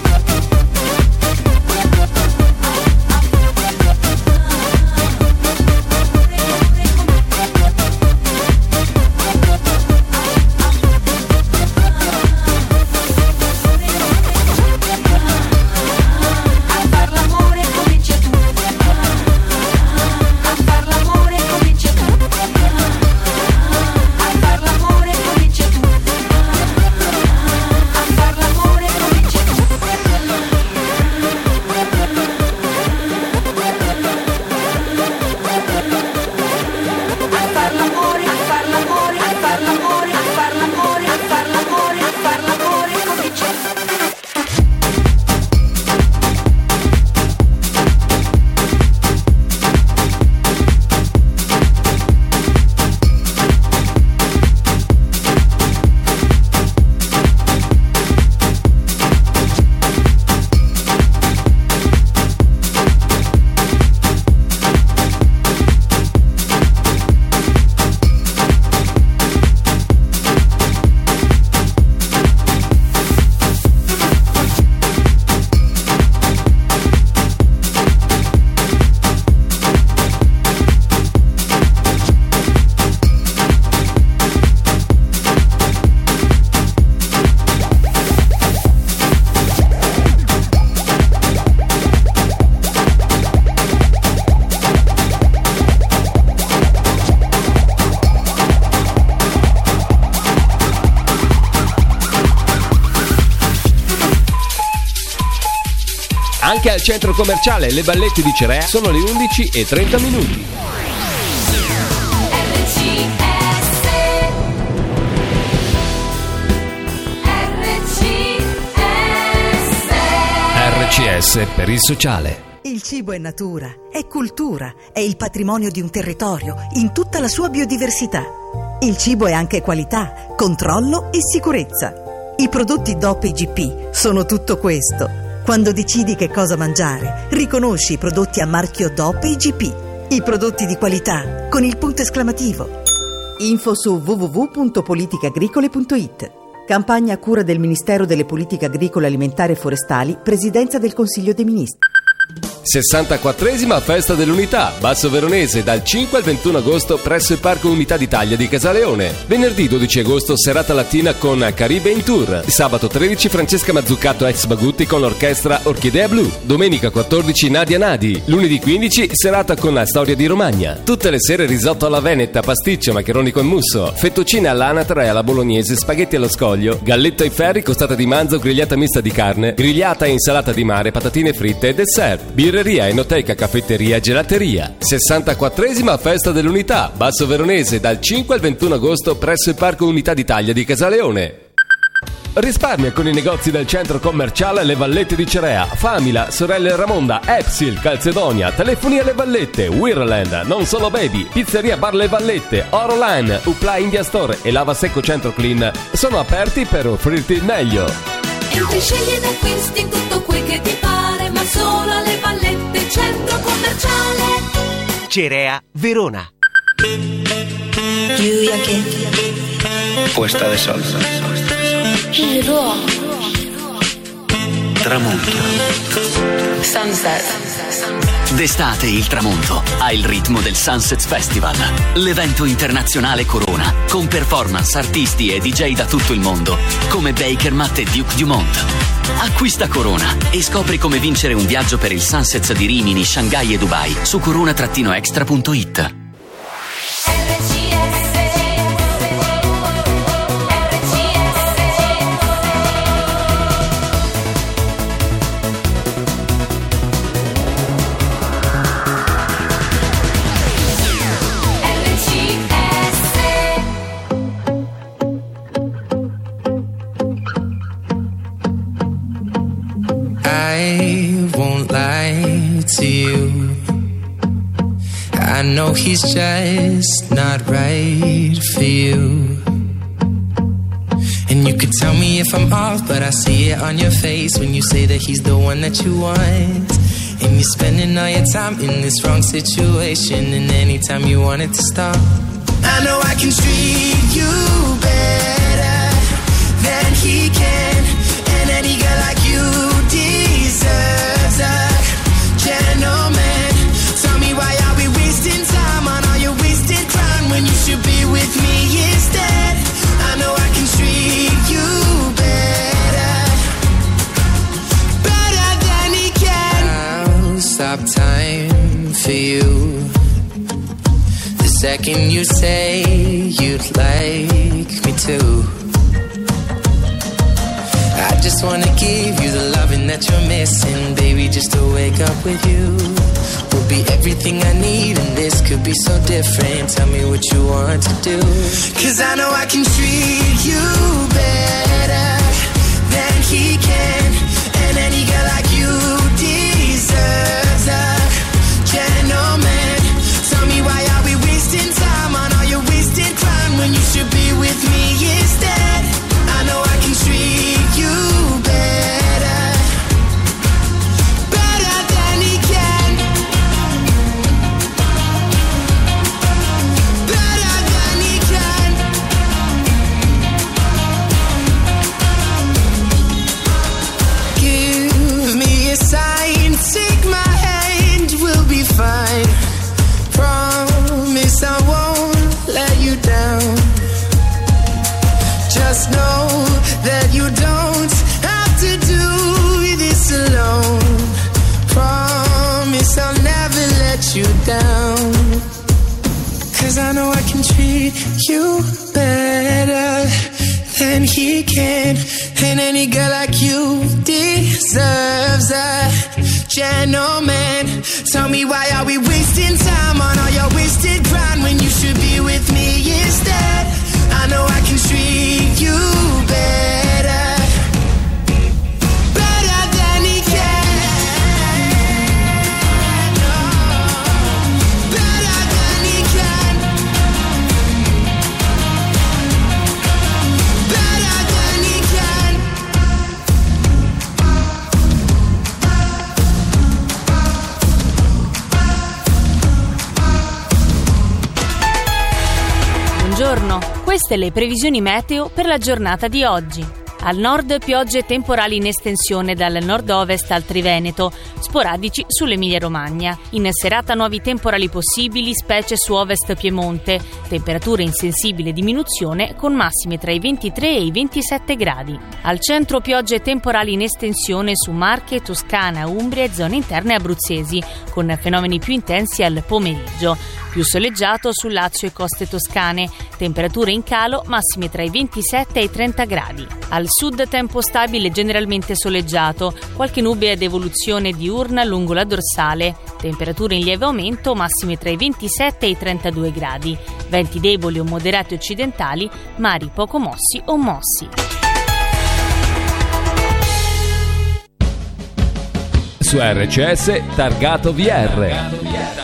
Anche al centro commerciale Le Ballette di Cerea sono le undici e trenta minuti. R C S per il sociale. Il Il cibo è natura, è cultura, è il patrimonio di un territorio in tutta la sua biodiversità. Il cibo è anche qualità, controllo e sicurezza. I prodotti D O P I G P sono tutto questo. Quando decidi che cosa mangiare, riconosci i prodotti a marchio D O P I G P. I prodotti di qualità con il punto esclamativo. Info su w w w punto politiche agricole punto i t. Campagna a cura del Ministero delle Politiche Agricole, Alimentari e Forestali, Presidenza del Consiglio dei Ministri. sessantaquattresima Festa dell'Unità, Basso Veronese, dal cinque al ventuno agosto presso il Parco Unità d'Italia di Casaleone. Venerdì dodici agosto serata lattina con Caribe Tour. Sabato tredici Francesca Mazzucato ex Bagutti con l'orchestra Orchidea Blu. Domenica quattordici Nadia Nadi. Lunedì quindici serata con la Storia di Romagna. Tutte le sere risotto alla veneta, pasticcio, maccheroni con musso, fettuccine all'anatra e alla bolognese, spaghetti allo scoglio, galletto ai ferri, costata di manzo, grigliata mista di carne, grigliata e insalata di mare, patatine fritte e dessert. Birreria, enoteca, caffetteria e gelateria. sessantaquattresima Festa dell'Unità, Basso Veronese, dal cinque al ventuno agosto presso il Parco Unità d'Italia di Casaleone. Risparmia con i negozi del centro commerciale Le Vallette di Cerea, Famila, Sorelle Ramonda, Epsil, Calzedonia, Telefoni alle Vallette, Wirland, Non Solo Baby, Pizzeria Bar Le Vallette, Oroline, Upla India Store e Lava Secco Centro Clean sono aperti per offrirti il meglio. Entri, scegli ed acquisti tutto quel che ti pare, ma solo alle Vallette, centro commerciale Cerea, Verona. Lluvia que Puesta de sol. girò. Tramonto. Sunset. D'estate il tramonto ha il ritmo del Sunset Festival, l'evento internazionale Corona, con performance, artisti e D J da tutto il mondo, come Bakermat e Duke Dumont. Acquista Corona e scopri come vincere un viaggio per il Sunset di Rimini, Shanghai e Dubai su corona extra punto it. I won't lie to you. I know he's just not right for you. And you could tell me if I'm off, but I see it on your face when you say that he's the one that you want. And you're spending all your time in this wrong situation, and anytime you want it to stop, I know I can treat you better than he can. And any girl like you deserves a gentleman. Tell me, why are we wasting time on all your wasted crime when you should be with me instead? I know I can treat you better, better than he can. I'll stop time for you the second you say you'd like me to. I just wanna give you the loving that you're missing, baby, just to wake up with you will be everything I need, and this could be so different. Tell me what you want to do, 'cause I know I can treat you better than he can. And any girl like you deserves a gentleman. Tell me, why are we wasting time on all your wasted crime when you should be with me instead? I know I can treat you better, better than he can, better than he can. Give me a sign, take my hand, we'll be fine. Promise I won't let you down. Just know that you don't have to do this alone. Promise I'll never let you down. 'Cause I know I can treat you better than he can. And any girl like you deserves a gentleman. Tell me, why are we wasting time on all your wasted grind when you should be with me instead? I know I can treat you better, better than he can. Buongiorno, queste le previsioni meteo per la giornata di oggi. Al nord piogge temporali in estensione dal nord-ovest al Triveneto, sporadici sull'Emilia-Romagna. In serata nuovi temporali possibili, specie su ovest Piemonte. Temperature in sensibile diminuzione con massime tra i ventitré e i ventisette gradi. Al centro piogge temporali in estensione su Marche, Toscana, Umbria e zone interne abruzzesi, con fenomeni più intensi al pomeriggio. Più soleggiato su Lazio e coste toscane. Temperature in calo, massime tra i ventisette e i trenta gradi. Al sud tempo stabile generalmente soleggiato, qualche nube ad evoluzione diurna lungo la dorsale. Temperature in lieve aumento, massime tra i ventisette e i trentadue gradi. Venti deboli o moderati occidentali, mari poco mossi o mossi. Su R C S Targato V R.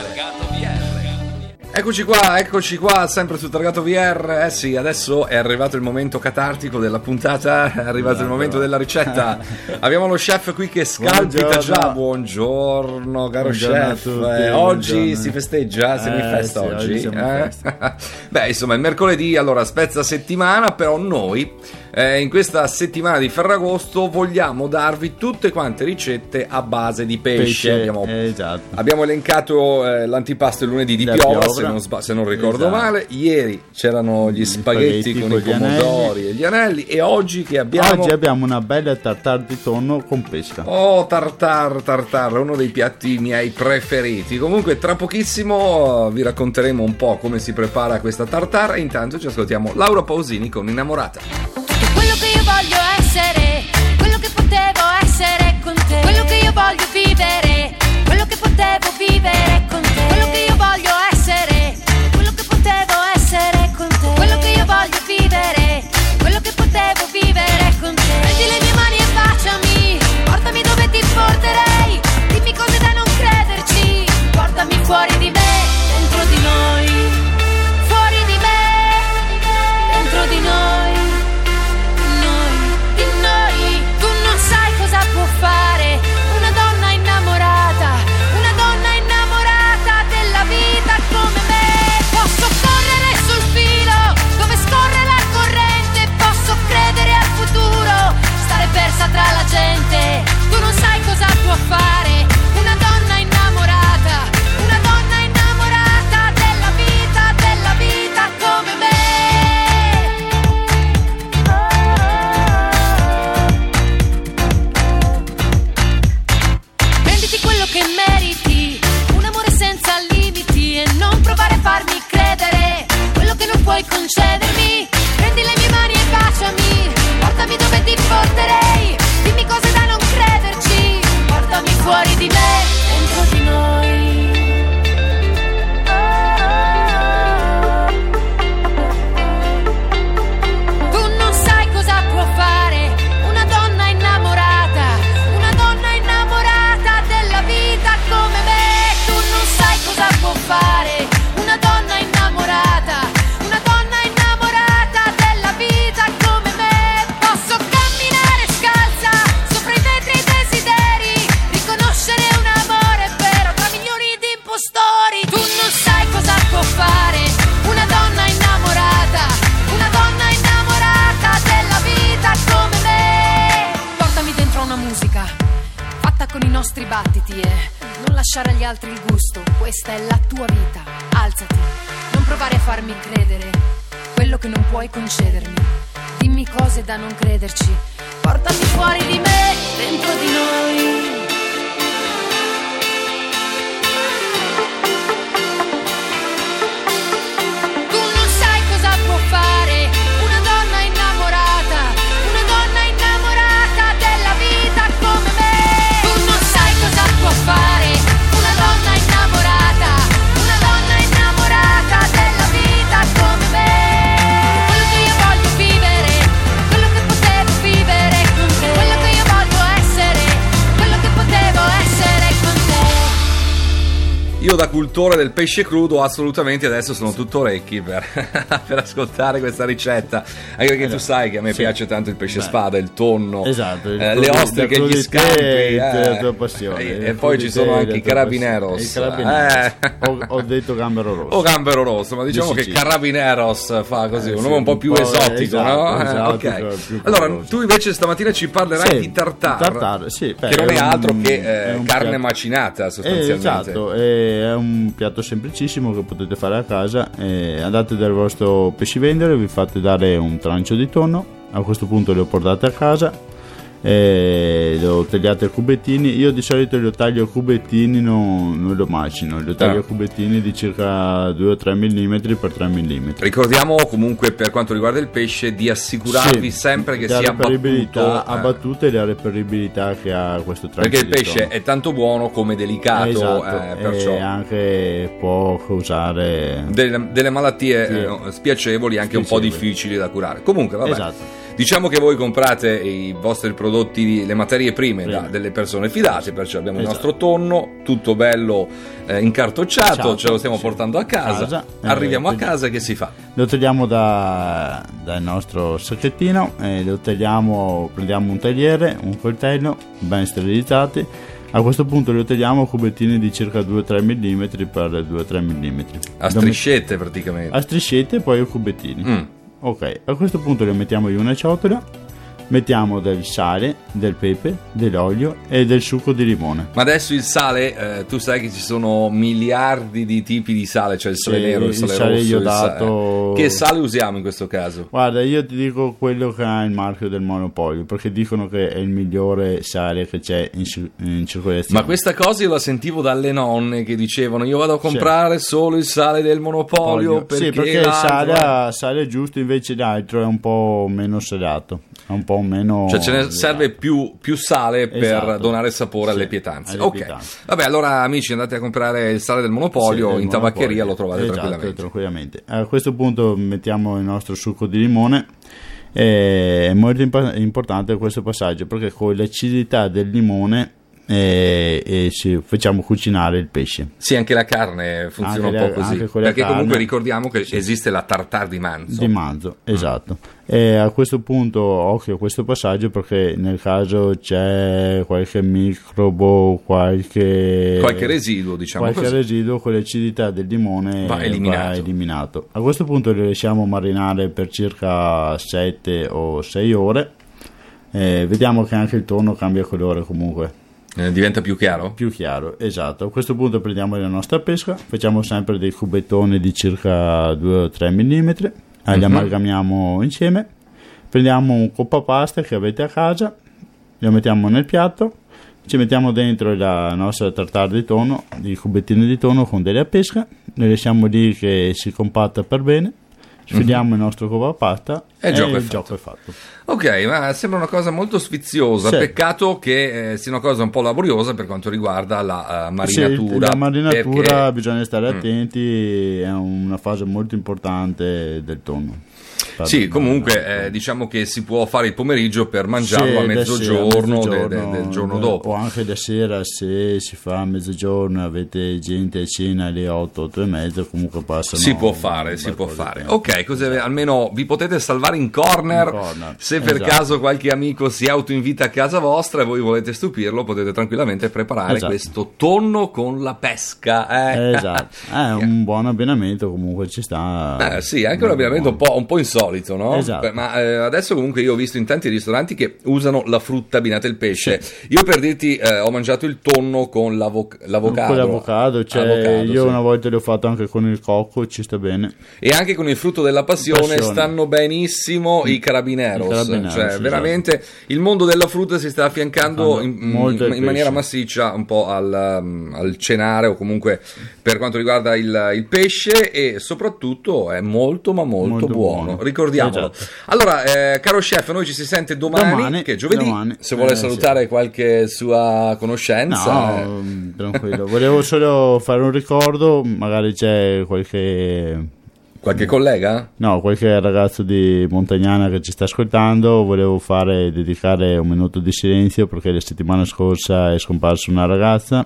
Eccoci qua, eccoci qua, sempre su Targato V R. Eh sì, adesso è arrivato il momento catartico della puntata, è arrivato il momento della ricetta. Abbiamo lo chef qui che scalpita Buongiorno. già. Buongiorno, caro Buongiorno a chef. tutti, Eh, oggi buongiorno. si festeggia, siamo in Eh, festa sì, oggi. oggi siamo in eh? festa. Beh, insomma, è mercoledì, allora spezza settimana, però noi eh, in questa settimana di Ferragosto vogliamo darvi tutte quante ricette a base di pesce. Pesce, abbiamo, eh, esatto. abbiamo elencato eh, l'antipasto il lunedì di Da piovra, piovra. se non, sba- se non ricordo Esatto. male. Ieri c'erano gli spaghetti, spaghetti con, con i gli anelli. pomodori e gli anelli, e oggi che abbiamo... Oggi abbiamo una bella tartare di tonno con pesca. Oh, tartar, tartar, uno dei piatti miei preferiti. Comunque tra pochissimo vi racconteremo un po' come si prepara questa tartar, e intanto ci ascoltiamo Laura Pausini con Innamorata. Quello che io voglio essere, quello che potevo essere con te. Quello che io voglio vivere, quello che potevo vivere con te. Quello che io voglio essere, quello che potevo essere con te. Quello che io voglio vivere, quello che potevo vivere con te. Prendi le mie mani e baciami, portami dove ti porterei. Dimmi cose da non crederci, portami fuori di me, dentro di noi. Fuori di me, dentro di noi. Di noi, tu non sai cosa può fare una donna innamorata, una donna innamorata della vita come me. Posso correre sul filo dove scorre la corrente, posso credere al futuro, stare persa tra la gente. Tu non sai cosa può fare una donna innamorata, una donna innamorata della vita, della vita come me. Prenditi quello che meriti, un amore senza limiti, e non provare a farmi credere quello che non puoi concedermi. Prendi le mie mani e baciami, portami dove ti porterei. Dimmi cose da non crederci, portami fuori di me, dentro di noi. Tu non sai cosa può fare una donna innamorata, una donna innamorata della vita come me. Tu non sai cosa può fare una donna innamorata, una donna innamorata della vita come me. Posso camminare scalza sopra i vetri e i desideri, riconoscere un amore vero tra milioni di impostori. Tu non sai cosa può fare una donna innamorata, una donna innamorata della vita come me. Portami dentro una musica fatta con i nostri battiti e non lasciare agli altri il gusto. Questa è la tua vita, alzati, non provare a farmi credere quello che non puoi concedermi. Dimmi cose da non crederci, portami fuori di me, dentro di noi. Tu non sai cosa può fare una donna innamorata, una donna innamorata della vita come me. Tu non sai cosa può fare una donna innamorata, una donna innamorata della vita come me. Quello che io voglio vivere, quello che potevo vivere con te. Quello che io voglio essere, quello che potevo da cultore del pesce crudo, assolutamente adesso sono tutto orecchi per, per ascoltare questa ricetta. Anche perché tu sai che a me Sì. piace tanto il pesce Beh. spada, il tonno, Esatto, il eh, crudi- le ostriche, la gli crudité scampi. è eh. la tua passione. E, La e poi ci crudité sono è anche la i tua carabineros. passione. I carabineros. Eh. Ho, ho detto gambero rosso. O gambero rosso, ma diciamo Di che Sicilia. carabineros fa così, Eh, un sì, nome un po' un più po', esotico, esatto, no? Eh, esatto, ok. più Allora, coloroso. tu invece stamattina ci parlerai Sì, di tartar, tartar, sì, beh, che non è è un- altro che è eh, un carne piatto- macinata Eh, sostanzialmente. esatto, è un piatto semplicissimo che potete fare a casa. Eh, andate dal vostro pescivendolo, vi fate dare un trancio di tonno, a questo punto lo portate a casa, eh, lo tagliate a cubettini. Io di solito lo taglio a cubettini, non, non lo macino, lo taglio Ah. a cubettini di circa due o tre millimetri per tre millimetri. Ricordiamo comunque, per quanto riguarda il pesce, di assicurarvi Sì, sempre che la sia reperibilità, abbattuto, eh, abbattuto e la reperibilità che ha questo trancio perché il di pesce tonno. è tanto buono come delicato, Esatto, eh, perciò e anche può causare delle, delle malattie Sì. eh, spiacevoli, anche un po' Spiacevoli. difficili da curare. Comunque, vabbè. Esatto. Diciamo che voi comprate i vostri prodotti, le materie prime da delle persone fidate, perciò abbiamo Esatto. il nostro tonno tutto bello eh, incartocciato, Ciato, ce lo stiamo sì. portando a casa, Casa, eh, arriviamo a quindi- casa e che si fa? Lo togliamo da, dal nostro sacchettino, e lo tagliamo, prendiamo un tagliere, un coltello ben sterilizzati. A questo punto lo tagliamo a cubettini di circa due o tre millimetri per due o tre millimetri. A striscette praticamente. A striscette e poi a cubettini. Mm. Ok, a questo punto lo mettiamo in una ciotola, mettiamo del sale, del pepe, dell'olio e del succo di limone. Ma adesso il sale, eh, tu sai che ci sono miliardi di tipi di sale, cioè il sale Sì, nero, il il sale, sale rosso, il iodato. sale- Che sale usiamo in questo caso? Guarda, io ti dico quello che ha il marchio del monopolio, perché dicono che è il migliore sale che c'è in, cir- in circolazione. Ma questa cosa io la sentivo dalle nonne che dicevano io vado a comprare solo il sale del monopolio Olio. perché, Sì, perché il l'altro sale, è-" ha- sale giusto, invece l'altro è un po' meno salato, è un po' meno... Cioè ce ne serve più, più sale per Esatto. donare sapore Sì, alle pietanze. alle Ok, pietanze. vabbè, allora amici andate a comprare il sale del monopolio, Sì, del in tabaccheria monopolio. lo trovate Esatto, tranquillamente. tranquillamente. A questo punto mettiamo il nostro succo di limone. Eh, È molto impa- importante questo passaggio perché con l'acidità del limone eh, eh, ci facciamo cucinare il pesce. Sì, anche la carne funziona Anche un la- po' così. anche con la Perché comunque carne. ricordiamo che esiste la tartare di manzo. Di manzo, esatto. E a questo punto occhio a questo passaggio perché nel caso c'è qualche microbo, qualche Qualche residuo, diciamo qualche così. residuo con l'acidità del limone Va eliminato. va eliminato. A questo punto lo lasciamo marinare per circa sette o sei ore. Eh, vediamo che anche il tonno cambia colore comunque. Eh, diventa più chiaro? Più chiaro, esatto. A questo punto prendiamo la nostra pesca, facciamo sempre dei cubettoni di circa due o tre millimetri, eh, li Mhm. amalgamiamo insieme, prendiamo un coppa pasta che avete a casa, lo mettiamo nel piatto, ci mettiamo dentro la nostra tartare di tonno, i cubettini di tonno con della pesca, lo lasciamo lì che si compatta per bene, sfidiamo il nostro coppa pasta E e, il gioco è il fatto. gioco è fatto. Ok, ma sembra una cosa molto sfiziosa. Sì. Peccato che eh, sia una cosa un po' laboriosa per quanto riguarda la eh, marinatura. Sì, la marinatura perché- bisogna stare Mm. attenti, è una fase molto importante del tonno. Sì, comunque eh, diciamo che si può fare il pomeriggio per mangiarlo Sì, a da mezzogiorno, sera, de- de- del giorno eh, dopo. o anche da sera, se si fa a mezzogiorno, avete gente a cena alle otto, otto e mezza, comunque passano. Si può fare, si può fare. Ok, così almeno vi potete salvare in corner. In corner, Se per esatto. caso qualche amico si autoinvita a casa vostra e voi volete stupirlo, potete tranquillamente preparare Esatto. questo tonno con la pesca. Eh. Esatto, è un buon abbinamento, comunque ci sta. Eh, sì, anche un abbinamento un po', un po' insolito, no? Esatto. Beh, ma eh, adesso comunque io ho visto in tanti ristoranti che usano la frutta abbinata al pesce. Io per dirti eh, ho mangiato il tonno con l'avo- l'avocado. Con l'avocado, cioè Avocado, io sì. una volta l'ho fatto anche con il cocco, ci sta bene. E anche con il frutto della passione, Passione. stanno benissimo i carabineros. I carabineros, Cioè, esatto. veramente il mondo della frutta si sta affiancando Ah, in, molto in- al in maniera pesce. massiccia un po' al, um, al cenare, o comunque per quanto riguarda il, il pesce, e soprattutto è molto ma molto, Molto buono. buono. Ricordiamolo. Esatto. Allora, eh, caro chef, noi ci si sente domani, Domani, che è giovedì. domani. Se vuole Eh, salutare qualche sua conoscenza. eh. No, mm, tranquillo. Volevo solo fare un ricordo, magari c'è qualche Qualche collega? No, qualche ragazzo di Montagnana che ci sta ascoltando. Volevo fare dedicare un minuto di silenzio perché la settimana scorsa è scomparsa una ragazza,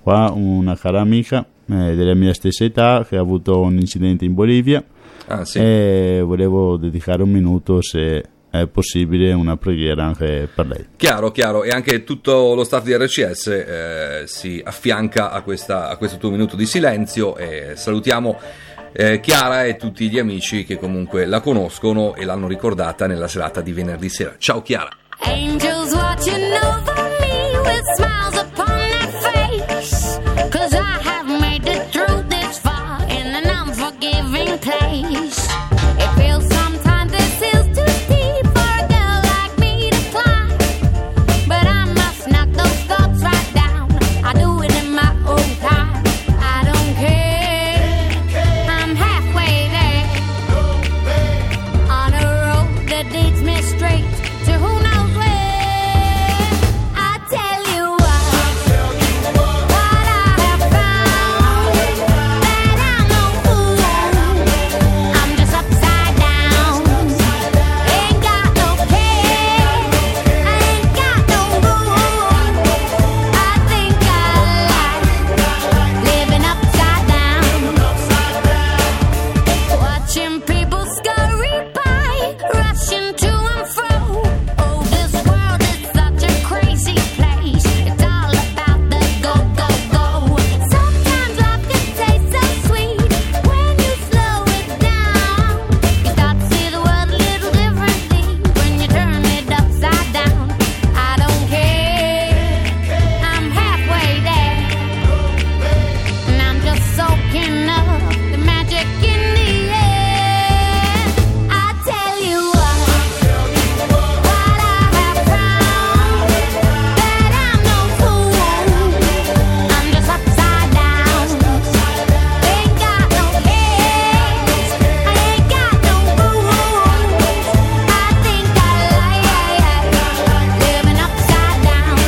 qua una cara amica eh, della mia stessa età che ha avuto un incidente in Bolivia. Ah, sì. E volevo dedicare un minuto, se è possibile, una preghiera anche per lei. Chiaro, chiaro, e anche tutto lo staff di R C S eh, si affianca a, questa, a questo tuo minuto di silenzio, e salutiamo eh, Chiara e tutti gli amici che comunque la conoscono e l'hanno ricordata nella serata di venerdì sera. Ciao Chiara. Angels watching over me with smiles upon their face, 'cause I have made it through this far in an unforgiving place. It feels sometimes this is too steep for a girl like me to climb, but I must knock those thoughts right down. I do it in my own time. I don't care, I'm halfway there, on a road that leads me straight to who knows where. I tell you what, what I have found, that I'm no fool. I'm just upside down, ain't got no care, I ain't got no room. I think I like living upside down, watching people scurry by, rushing to and fro. Oh, this world is such a crazy place. It's all about the go, go, go. Sometimes life can taste so sweet when you slow it down. You start to see the world a little differently when you turn it upside down. I don't care, I'm halfway there, and I'm just soaking up the magic in the air. I tell you what, what I have found, that I'm no fool. I'm just upside down, ain't got no cares, I ain't got no rules. I think I like living upside down.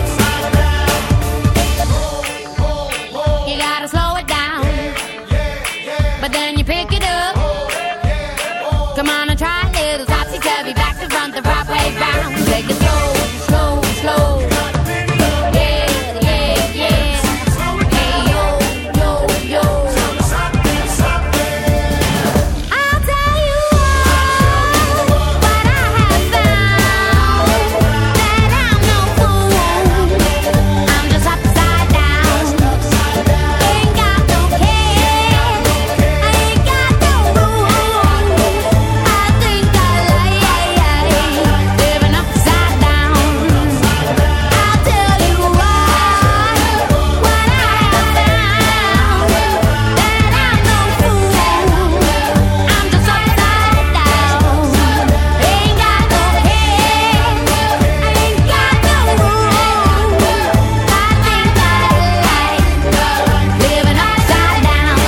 You gotta slow it down, but then you pick it up. Come on and try a little topsy-turvy, back to front, the right way round. Take it slow, slow, slow. Yeah, yeah, yeah. Hey, yo, yo, yo. I'll tell you what, what I have found, that I'm no fool. I'm just upside down, ain't got no cares, I ain't got no rules. I think I like living upside down. I'll tell you what, what I have found, that I'm no fool. I'm just upside down, ain't got no cares, I ain't got no rules. I think I like living upside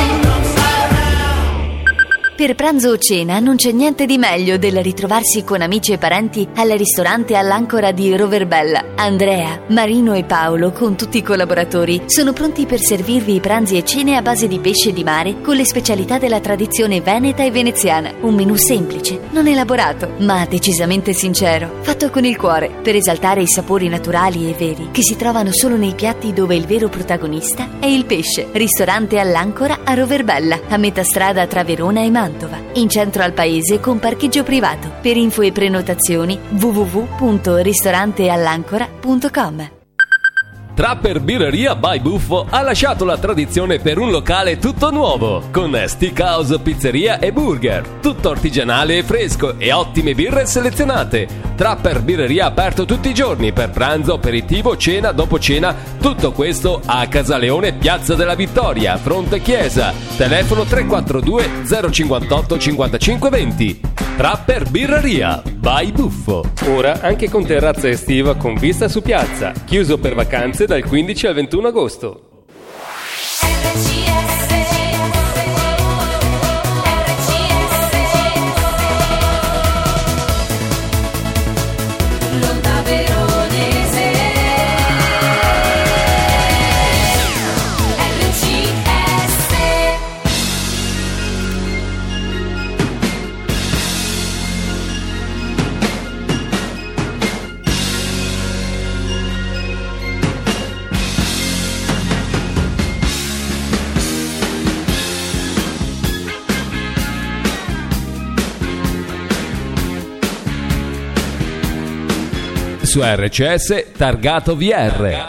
down. Per pranzo o cena non c'è niente di meglio del ritrovarsi con amici e parenti al ristorante all'Ancora di Roverbella. Andrea, Marino e Paolo, con tutti i collaboratori, sono pronti per servirvi i pranzi e cene a base di pesce di mare con le specialità della tradizione veneta e veneziana. Un menù semplice, non elaborato, ma decisamente sincero, fatto con il cuore, per esaltare i sapori naturali e veri che si trovano solo nei piatti dove il vero protagonista è il pesce. Ristorante all'Ancora a Roverbella, a metà strada tra Verona e Mantova, in centro al paese con parcheggio privato. Per info e prenotazioni w w w punto ristoranteallancora punto com. Trapper Birreria by Buffo ha lasciato la tradizione per un locale tutto nuovo, con Steakhouse, pizzeria e burger, tutto artigianale e fresco e ottime birre selezionate. Trapper Birreria aperto tutti i giorni per pranzo, aperitivo, cena, dopo cena, tutto questo a Casaleone, Piazza della Vittoria, fronte chiesa. Telefono tre quattro due zero cinquantotto cinquantacinque venti. Trapper Birreria by Buffo. Ora anche con terrazza estiva con vista su piazza, chiuso per vacanze dal quindici al ventuno agosto. su R C S Targato V R.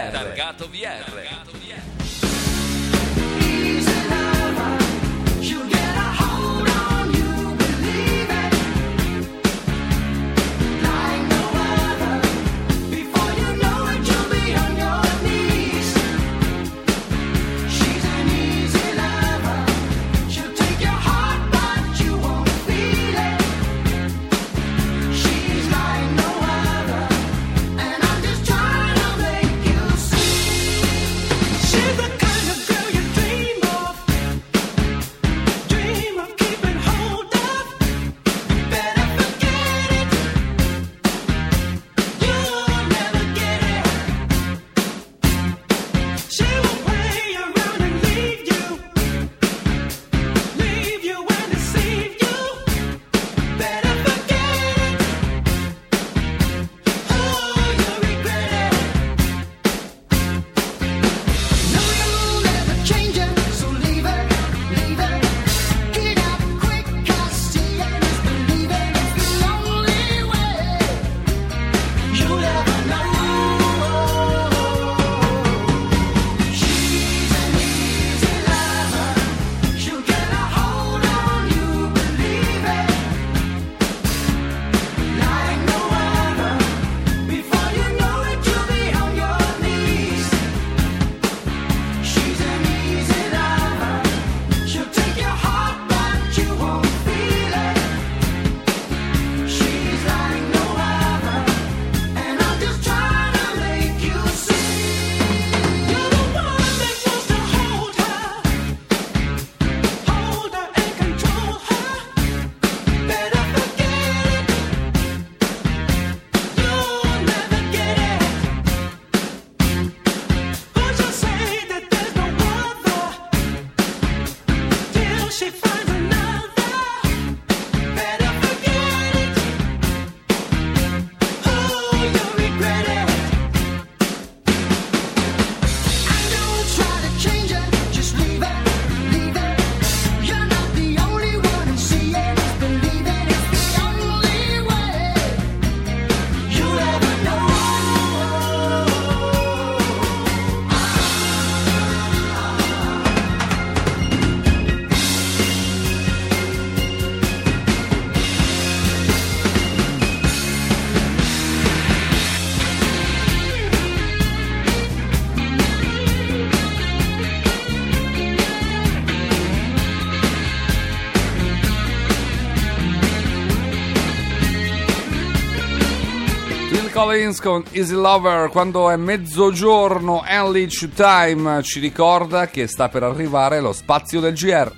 Collins con Easy Lover. Quando è mezzogiorno, Unleash Time ci ricorda che sta per arrivare lo spazio del G R.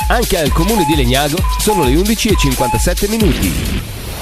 Anche al comune di Legnago sono le undici e cinquantasette minuti.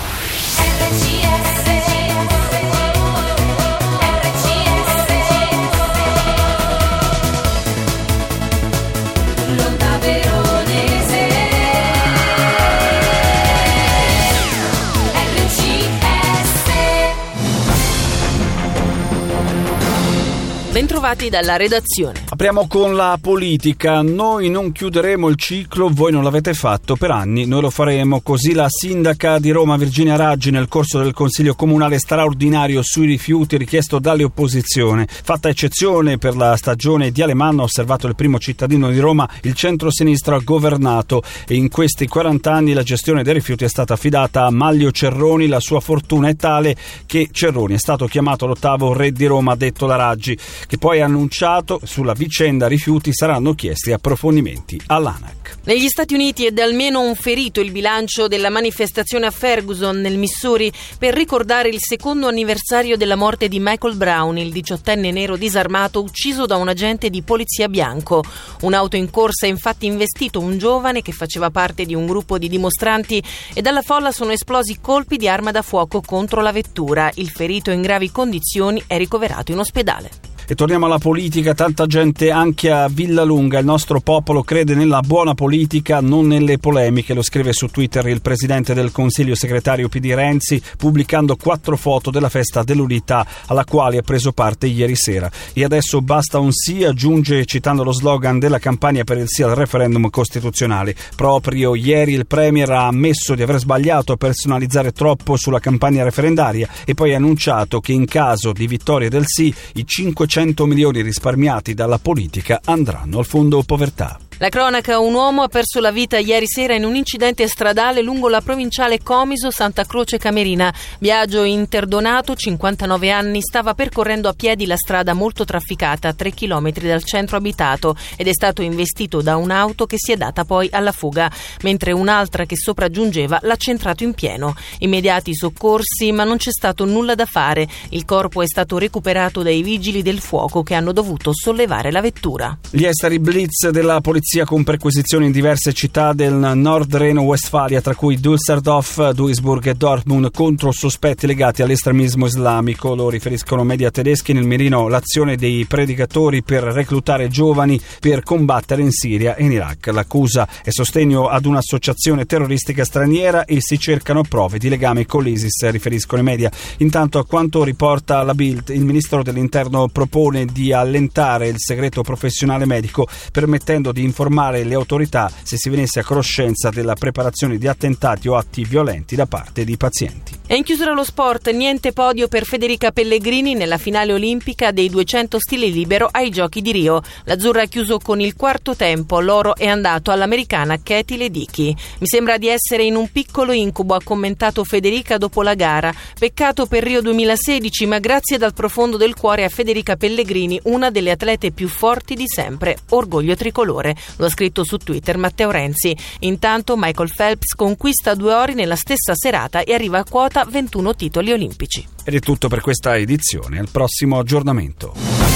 Bentrovati dalla redazione. Apriamo con la politica. Noi non chiuderemo il ciclo, voi non l'avete fatto per anni, noi lo faremo. Così la sindaca di Roma Virginia Raggi nel corso del Consiglio Comunale straordinario sui rifiuti richiesto dalle opposizioni. Fatta eccezione per la stagione di Alemanno, ha osservato il primo cittadino di Roma, il centro-sinistra ha governato e in questi quaranta anni la gestione dei rifiuti è stata affidata a Manlio Cerroni. La sua fortuna è tale che Cerroni è stato chiamato l'ottavo re di Roma, ha detto la Raggi, che poi ha annunciato sulla vicenda rifiuti saranno chiesti approfondimenti all'ANAC. Negli Stati Uniti è da almeno un ferito il bilancio della manifestazione a Ferguson, nel Missouri, per ricordare il secondo anniversario della morte di Michael Brown, il diciottenne nero disarmato ucciso da un agente di polizia bianco. Un'auto in corsa ha infatti investito un giovane che faceva parte di un gruppo di dimostranti e dalla folla sono esplosi colpi di arma da fuoco contro la vettura. Il ferito in gravi condizioni è ricoverato in ospedale. E torniamo alla politica, tanta gente anche a Villalunga, il nostro popolo crede nella buona politica, non nelle polemiche, lo scrive su Twitter il presidente del Consiglio segretario P D Renzi, pubblicando quattro foto della festa dell'unità alla quale ha preso parte ieri sera. E adesso basta un sì, aggiunge citando lo slogan della campagna per il sì al referendum costituzionale. Proprio ieri il premier ha ammesso di aver sbagliato a personalizzare troppo sulla campagna referendaria e poi ha annunciato che in caso di vittoria del sì i cinquecento milioni risparmiati dalla politica andranno al fondo povertà. La cronaca: un uomo ha perso la vita ieri sera in un incidente stradale lungo la provinciale Comiso Santa Croce Camerina. Biagio Interdonato, cinquantanove anni, stava percorrendo a piedi la strada molto trafficata a tre chilometri dal centro abitato ed è stato investito da un'auto che si è data poi alla fuga, mentre un'altra che sopraggiungeva l'ha centrato in pieno. Immediati soccorsi, ma non c'è stato nulla da fare. Il corpo è stato recuperato dai vigili del fuoco che hanno dovuto sollevare la vettura. Gli esteri blitz della polizia con perquisizioni in diverse città del Nord Reno-Westfalia, tra cui Düsseldorf, Duisburg e Dortmund, contro sospetti legati all'estremismo islamico. Lo riferiscono media tedeschi. Nel mirino l'azione dei predicatori per reclutare giovani per combattere in Siria e in Iraq. L'accusa è sostegno ad un'associazione terroristica straniera e si cercano prove di legame con l'ISIS, riferiscono i media. Intanto, a quanto riporta la Bild, il ministro dell'Interno propone di allentare il segreto professionale medico, permettendo di informare le autorità se si venisse a conoscenza della preparazione di attentati o atti violenti da parte di pazienti. E in chiusura lo sport, niente podio per Federica Pellegrini nella finale olimpica dei duecento stile libero ai Giochi di Rio. L'azzurra ha chiuso con il quarto tempo, l'oro è andato all'americana Katie Ledecky. Mi sembra di essere in un piccolo incubo, ha commentato Federica dopo la gara. Peccato per Rio duemilasedici, ma grazie dal profondo del cuore a Federica Pellegrini, una delle atlete più forti di sempre. Orgoglio tricolore. Lo ha scritto su Twitter Matteo Renzi. Intanto Michael Phelps conquista due ori nella stessa serata e arriva a quota ventuno titoli olimpici. Ed è tutto per questa edizione. Al prossimo aggiornamento.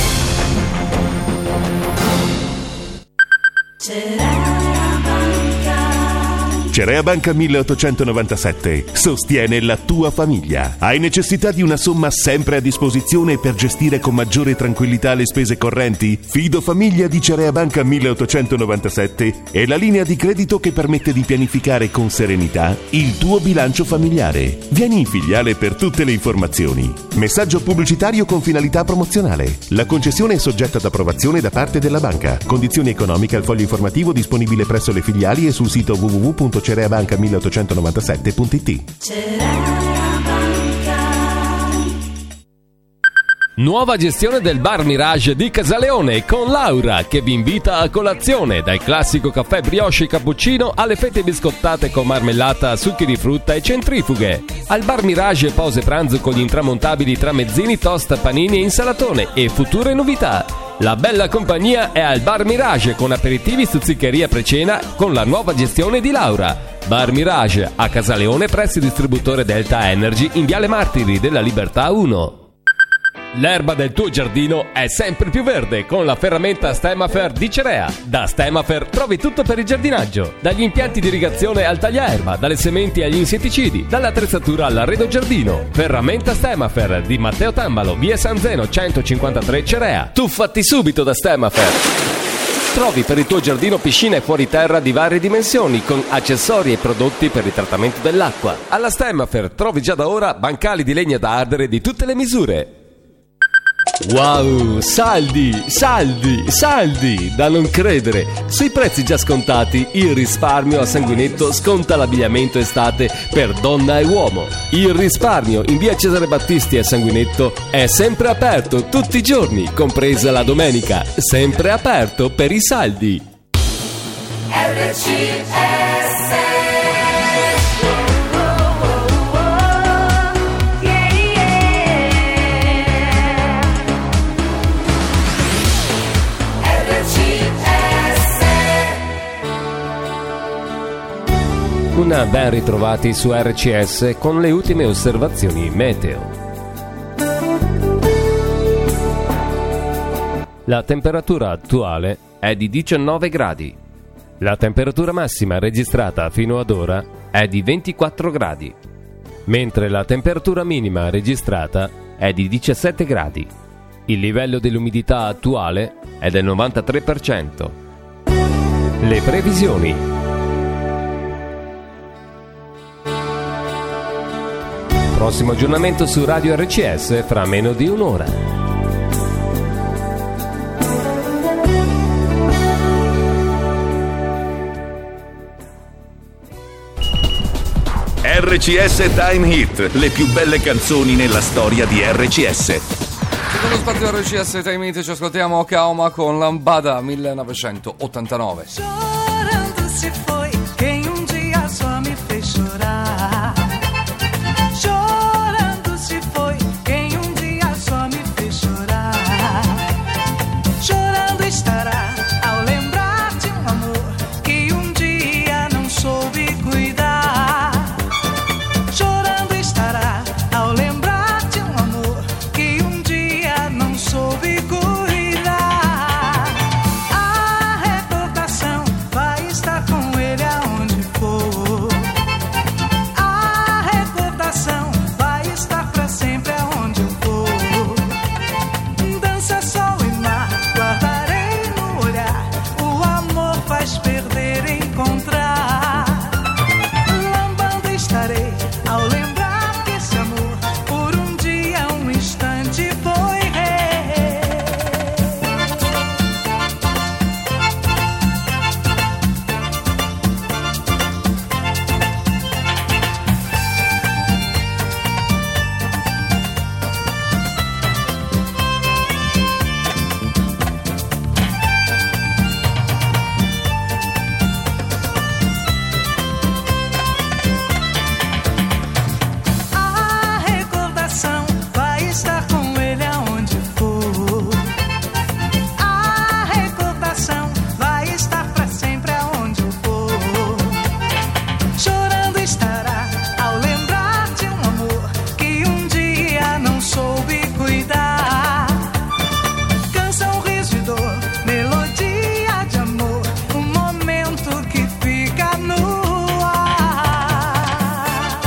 Cerea Banca milleottocentonovantasette sostiene la tua famiglia. Hai necessità di una somma sempre a disposizione per gestire con maggiore tranquillità le spese correnti? Fido Famiglia di Cerea Banca milleottocentonovantasette è la linea di credito che permette di pianificare con serenità il tuo bilancio familiare. Vieni in filiale per tutte le informazioni. Messaggio pubblicitario con finalità promozionale. La concessione è soggetta ad approvazione da parte della banca. Condizioni economiche al foglio informativo disponibile presso le filiali e sul sito w w w punto cereabanca milleottocentonovantasette punto i t. Nuova gestione del Bar Mirage di Casaleone con Laura, che vi invita a colazione, dal classico caffè brioche cappuccino alle fette biscottate con marmellata, succhi di frutta e centrifughe. Al Bar Mirage pause pranzo con gli intramontabili tramezzini, toast, panini e insalatone e future novità. La bella compagnia è al Bar Mirage con aperitivi, stuzzicheria pre-cena con la nuova gestione di Laura. Bar Mirage a Casaleone presso il distributore Delta Energy in Viale Martiri della Libertà uno. L'erba del tuo giardino è sempre più verde con la ferramenta Stemafer di Cerea. Da Stemafer trovi tutto per il giardinaggio, dagli impianti di irrigazione al tagliaerba, dalle sementi agli insetticidi, dall'attrezzatura all'arredo giardino. Ferramenta Stemafer di Matteo Tambalo, via San Zeno centocinquantatré Cerea. Tuffati subito da Stemafer. Trovi per il tuo giardino piscine fuori terra di varie dimensioni con accessori e prodotti per il trattamento dell'acqua. Alla Stemafer trovi già da ora bancali di legna da ardere di tutte le misure. Wow, saldi, saldi, saldi, da non credere. Sui prezzi già scontati, il risparmio a Sanguinetto sconta l'abbigliamento estate per donna e uomo. Il risparmio in via Cesare Battisti a Sanguinetto è sempre aperto tutti i giorni, compresa la domenica, sempre aperto per i saldi. R C S Una ben ritrovati su R C S con le ultime osservazioni meteo. La temperatura attuale è di diciannove gradi. La temperatura massima registrata fino ad ora è di ventiquattro gradi, mentre la temperatura minima registrata è di diciassette gradi. Il livello dell'umidità attuale è del novantatré per cento. Le previsioni. Prossimo aggiornamento su Radio R C S fra meno di un'ora. R C S Time Hit, le più belle canzoni nella storia di R C S. Secondo spazio R C S Time Hit ci ascoltiamo Kaoma con Lambada millenovecentottantanove. Chorando se foi quem um dia só me fez chorar. Chorando se foi quem um dia só me fez chorar. Chorando estará ao lembrar de um amor que um dia não soube cuidar. Chorando estará ao lembrar de um amor que um dia não soube cuidar. A recordação vai estar com ele aonde for. A recordação vai estar pra sempre aonde eu for. Dança, sol e mar, guardarei no olhar. O amor faz perder e encontrar. Lambando estarei ao lembrar que esse amor por um dia, um instante foi rei. A recordação vai estar com ele aonde for. A recordação vai estar pra sempre aonde eu for. Chorando estará ao lembrar de um amor que um dia não soube cuidar. Canção, riso e dor, melodia de amor, um momento que fica no ar.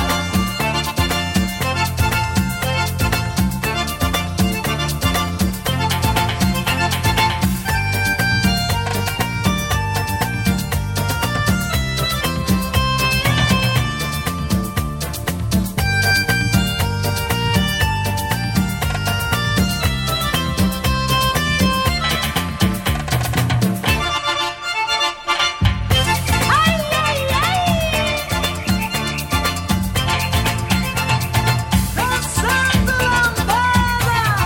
Dançando lambada.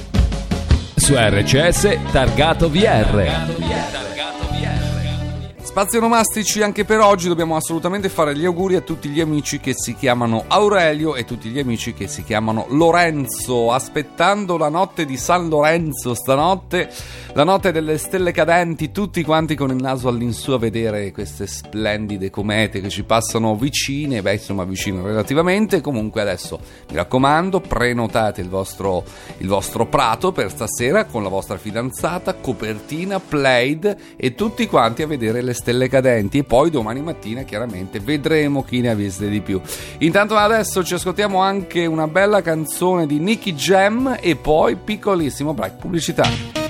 Su R C S Targato V R. Spazio Onomastici anche per oggi. Dobbiamo assolutamente fare gli auguri a tutti gli amici che si chiamano Aurelio e tutti gli amici che si chiamano Lorenzo. Aspettando la notte di San Lorenzo stanotte, la notte delle stelle cadenti, tutti quanti con il naso all'insù a vedere queste splendide comete che ci passano vicine, beh insomma vicine relativamente. Comunque adesso mi raccomando, prenotate il vostro, il vostro prato per stasera con la vostra fidanzata, copertina, plaid e tutti quanti a vedere le stelle cadenti, e poi domani mattina chiaramente vedremo chi ne ha viste di più. Intanto adesso ci ascoltiamo anche una bella canzone di Nicky Jam e poi piccolissimo break pubblicità.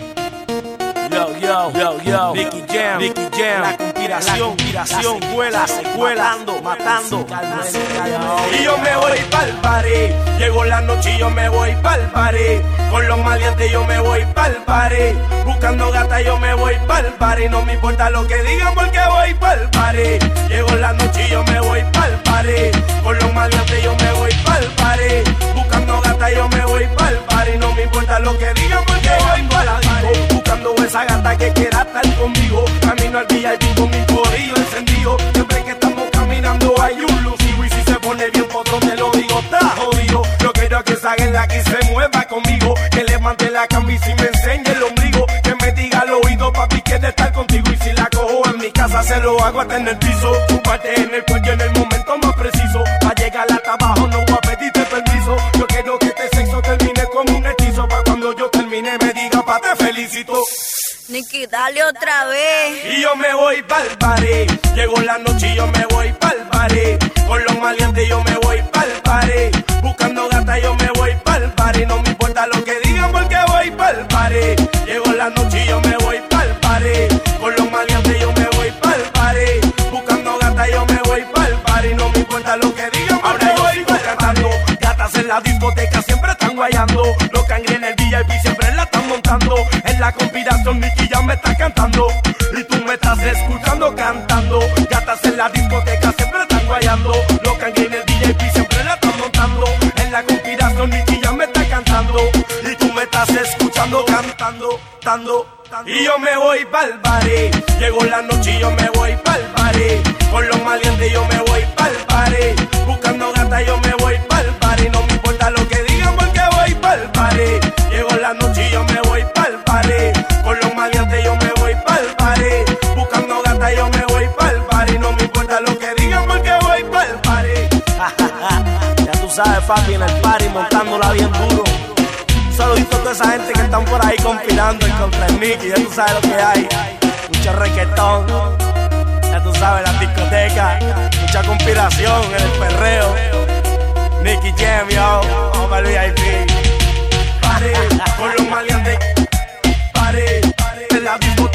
Yo, yo, yo, yo, Nicky Jam, Nicky Jam, la conspiración, la conspiración, vuela, secuela, matando, matando, y yo me voy pa'l party, llegó la noche y yo me voy pa'l party, con los maleantes yo me voy pa'l party, buscando gata yo me voy pa'l party, no me importa lo que digan porque voy pa'l party, llegó la noche y yo me voy pa'l party, con los maleantes yo me voy pa'l party, buscando gata yo me voy pa'l party, no me importa lo que digan porque voy pa'l party, buscando esa gata que quiera estar conmigo, camino al V I P con mi corillo encendido, siempre que estamos caminando hay un lucido y si se pone bien potro te lo digo, está jodido, yo quiero que salga que se mueva conmigo, que levante la camisa y me enseñe el ombligo, que me diga al oído papi quiere estar contigo y si la cojo en mi casa se lo hago hasta en el piso, tu parte en el cuello en el momento más preciso, pa' llegar hasta abajo no voy a pedirte permiso, yo quiero que este sexo termine como un hechizo, pa' cuando yo termine me diga pa' te felicito. Nicky, dale otra vez. Y yo me voy pa'l party, llegó la noche y yo me voy pa'l party, con los maleantes yo me voy pa'l party, buscando gata yo me voy pa'l party, no me importa lo que digan porque voy pa'l party, llegó la noche y yo me voy pa'l party, con los maleantes yo me voy pa'l party, buscando gata yo me voy pa'l party, no me importa lo que digan porque ahora voy pa'l cantando, gatas en la discoteca siempre están guayando, los cangres en el V I P siempre la están montando, en la conspiración Nicky ya me está cantando y tú me estás escuchando cantando, gatas en la discoteca siempre están guayando, los cangres en el V I P siempre la están montando, en la conspiración Nicky ya me está cantando y tú me estás escuchando cantando, tando, y yo me voy pa'l party, llegó la noche y yo me voy pa'l party, con los maleantes yo me voy pa'l party, buscando gata yo me voy pa'l party, no me importa lo que digan porque voy pa'l party, llegó la noche y yo me voy pa'l party, con los maleantes yo me voy pa'l party, buscando gata yo me voy pa'l party, no me importa lo que digan porque voy pa'l party. Ya tú sabes papi, en el party montándola bien duro. Saludito a toda esa gente que están por ahí conspirando en contra el Nicky, ya tú sabes lo que hay. Mucho reggaetón, ya tú sabes, las discotecas, mucha conspiración en el perreo. Nicky Jam, yo, vamos para el V I P. Pare, con los maleantes, pare, en la disco,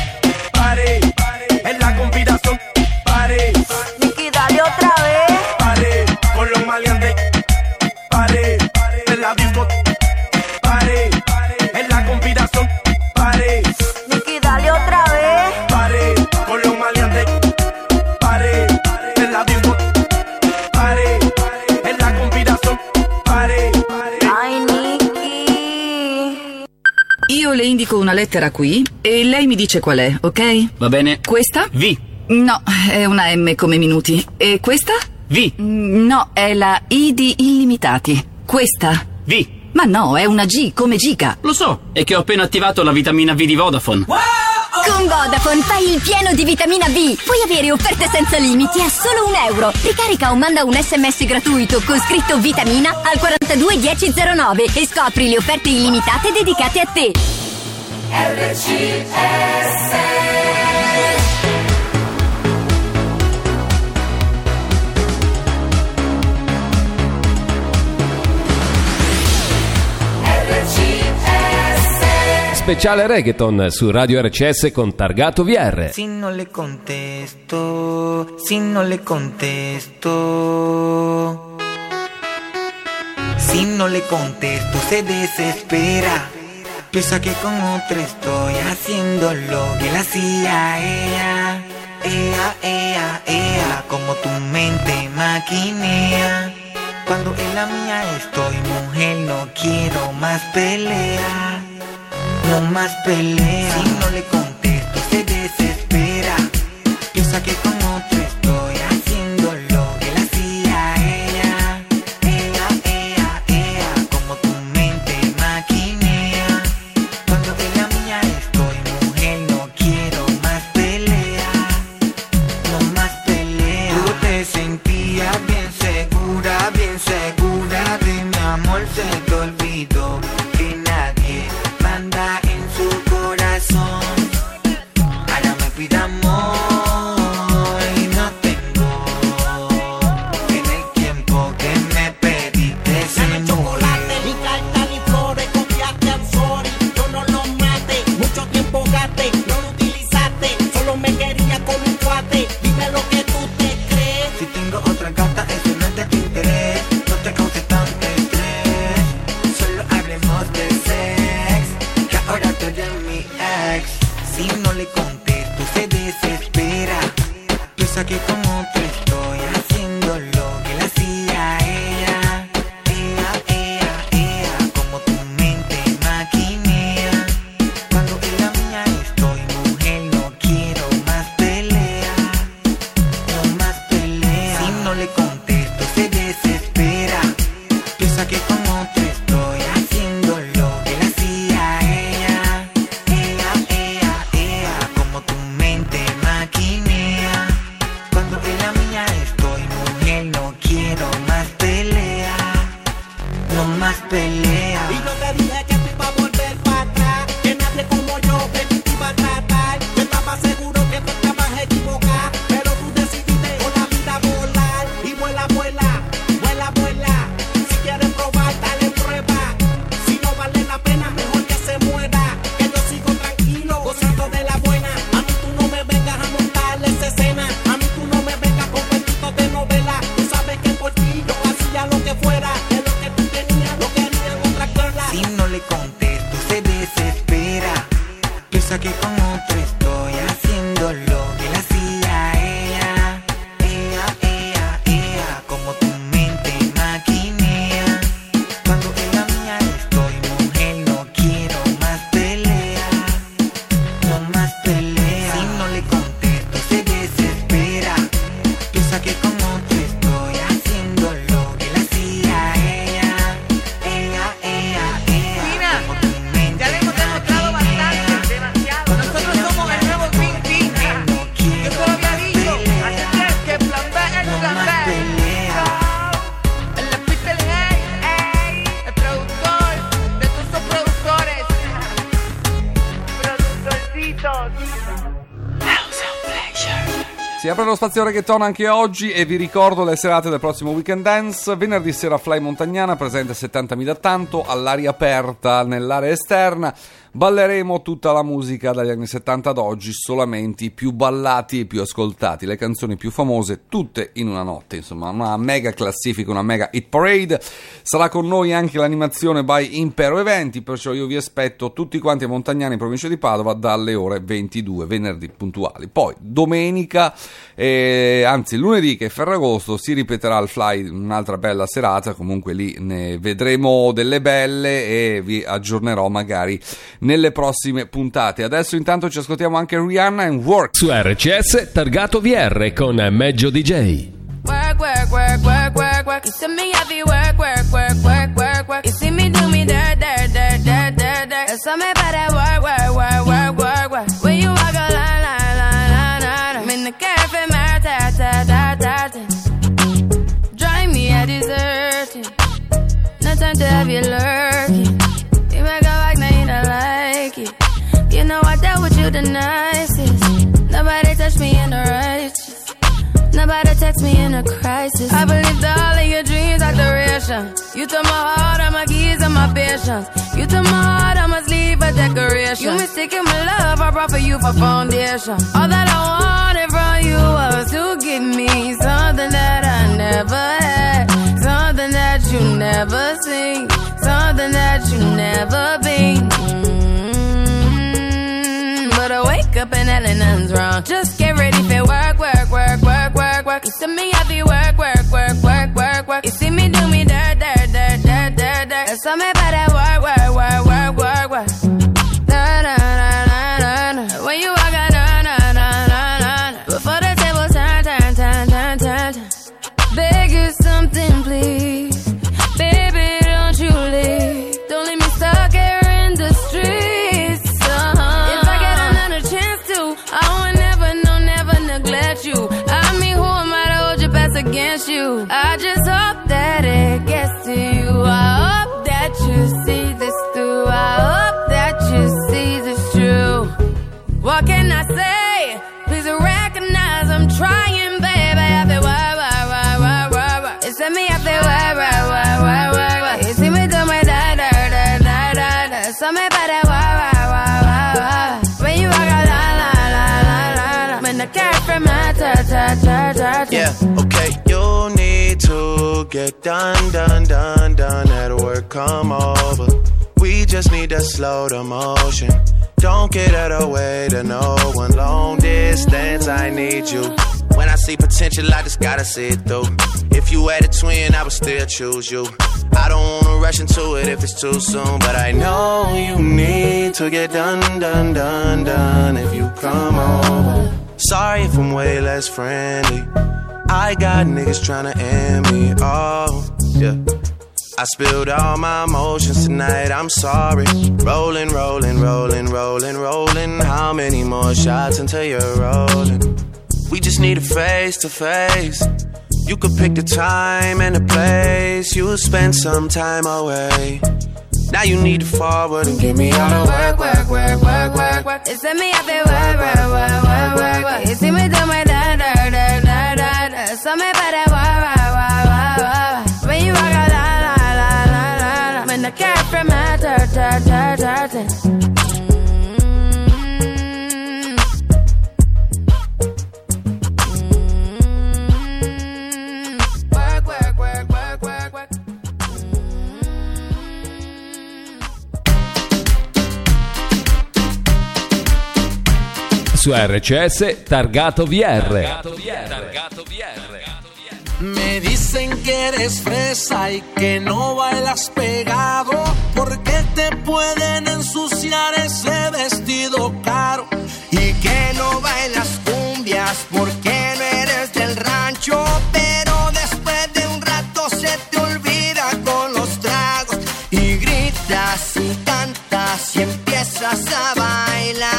pare, en la conspiración, pare. Nicky, dale otra vez. Pare, con los maleantes, pare, en la disco, pare, en la conspiración, pare. Nicky, dale otra vez. Pare, con los maleantes, pare, en la disco, pare, en la conspiración, pare. Ay, Nicky. Io le indico una lettera qui e lei mi dice qual è, ok? Va bene. Questa? V. No, è una M come minuti. E questa? V. No, è la I di illimitati. Questa? V. Ma no, è una G come giga. Lo so, è che ho appena attivato la vitamina V di Vodafone. Con Vodafone fai il pieno di vitamina V. Puoi avere offerte senza limiti a solo un euro. Ricarica o manda un sms gratuito con scritto vitamina al quarantadue dieci zero nove e scopri le offerte illimitate dedicate a te. R C S Speciale reggaeton su Radio R C S con Targato V R. Si no le contesto, si no le contesto, si no le contesto se desespera. Piensa que con otra estoy haciendo lo que la hacía ella. Ea, ea, ea, como tu mente maquinea. Cuando en la mía estoy, mujer, no quiero más pelea. No más pelea. Si no le contesto se desespera. de mi ex. Si no le contesto se desespera. Piensa que con otro estoy haciendo lo que le hacía a ella. Ea, ea, ea, como tu mente maquinea. Cuando en la mía estoy, mujer, no quiero más pelea. No más pelea. Si no le contesto se desespera. Piensa que con otro estoy haciendo lo que le hacía a ella. Ea, ea, ea, como tu mente maquinea. Cuando en la mía estoy, mujer, no quiero más pelea. No más pelea. Y no te dije que te iba a volver para atrás, que nadie como yo de ti te iba a tratar. Yo estaba seguro que tú estabas equivocada, pero tú decidiste con la vida volar. Y vuela, vuela, vuela, vuela. Si quieres probar, dale prueba. Si no vale la pena, mejor que se muera. Que yo sigo tranquilo, gozando de la buena. A mí tú no me vengas a montarle esa escena. A mí tú no me vengas con cuentitos de novela. Tú sabes que por ti yo hacía lo que fuera. De lo que tú tenías, lo querían otra cosa. Si no le contesto se desespera. Piensa que con otro estoy haciendo lo que le hacía a ella. Ea, ea, ea, como tu mente maquinea. Cuando en la mía estoy, mujer, no quiero más pelea. No más pelea. Si no le contesto se desespera. Piensa que con otro estoy haciendo lo que le hacía a ella. Ea, ea, ea, Mira, como tu mente ya le hemos demostrado bastante, demasiado. Nosotros somos el nuevo Green Tea. Yo te lo había dicho. Así que que plan B es plan B. El Peter Hay, el productor de todos esos productores. Productorcitos. Si apre lo spazio reggaeton anche oggi e vi ricordo le serate del prossimo Weekend Dance. Venerdì sera Fly Montagnana, presente settantamila tanto, all'aria aperta nell'area esterna. Balleremo tutta la musica dagli anni settanta ad oggi, solamente i più ballati e più ascoltati, le canzoni più famose, tutte in una notte, insomma una mega classifica, una mega hit parade. Sarà con noi anche l'animazione by Impero Eventi, perciò io vi aspetto tutti quanti a Montagnana in provincia di Padova dalle ore ventidue, venerdì puntuali. Poi domenica, eh, anzi lunedì che è Ferragosto, si ripeterà il Fly, un'altra bella serata, comunque lì ne vedremo delle belle e vi aggiornerò magari nelle prossime puntate. Adesso intanto ci ascoltiamo anche Rihanna and Work su R C S Targato V R con Meggio D J. Work, work, work, work, work, work. You see me heavy work, work, work, work, work, work. You see me do me dirt, dirt, dirt, dirt, dirt, dirt. There's something about that work, work, work, work, work, work. When you walk a line, line, line, line, line. I'm in the cafe, my ta, ta, ta, ta, ta. Drive me a deserted. No time to have you lurking. You make a like, now you don't like it. You know I dealt with you the nicest. Nobody touched me in the righteous. Nobody text me in a crisis. I believed all of your dreams are duration. You took my heart, all my keys, and my patience. You took my heart, I must leave a decoration. You mistaken my love, I brought for you for foundation. All that I wanted from you was to give me something that I never had, something that you never seen, something that you never been. Mm-hmm. But I wake up and hell nothing's wrong. Just get ready for work, work, work, work, work, work. You see me happy work, work, work, work, work, work. You see me do me dirt, dirt, dirt, dirt, dirt, dirt. There's something about that work, work, work, work, work, work. Na na na na na na. When you walk out, na na na na na. Before the table turn, turn, turn, turn, turn, turn. Beg you something, please. Baby, don't you leave. Don't leave me stuck here in the streets. Uh-huh. If I get another chance to, I would never, no, never neglect you. I mean, who am I to hold your best against you? I just hope that it gets to you. I hope that you see this through. I hope that you see this true. What can I say? Please recognize I'm trying, baby. I feel why, why, why, why, why, why. It's me, I feel why, why, why, why, why, why. You see me do my da, da, da, da, da, da. Something about that why, why, why, why, why. When you walk out, la, la, la, la, la, la. When the cat from my ta, ta, ta, ta, ta. Yeah, okay, you need to get done, done, done, done at work, come over. We We just need to slow the motion. Don't get out of the way to no one. Long distance, I need you. When I see potential, I just gotta see it through. If you had a twin, I would still choose you. I don't wanna rush into it if it's too soon, but I know you need to get done, done, done, done if you come over. Sorry if I'm way less friendly. I got niggas tryna end me, oh, yeah. I spilled all my emotions tonight, I'm sorry. Rolling, rolling, rolling, rolling, rolling. How many more shots until you're rolling? We just need a face to face. You could pick the time and the place. You'll spend some time away. Now you need to forward and give me all the work, work, work, work, work, work. It's me up there, work, work, work, work, work, work. You see me do my da da da da da da. So me better work, work, work, work, work. When you walk out, la la la la la la. When the cat from my dirt, dirt, dirt, dirt, dirt. Su R C S Targato V R. Me dicen que eres fresa y que no bailas pegado, porque te pueden ensuciar ese vestido caro. Y que no bailas cumbias porque no eres del rancho, pero después de un rato se te olvida con los tragos. Y gritas y cantas y empiezas a bailar.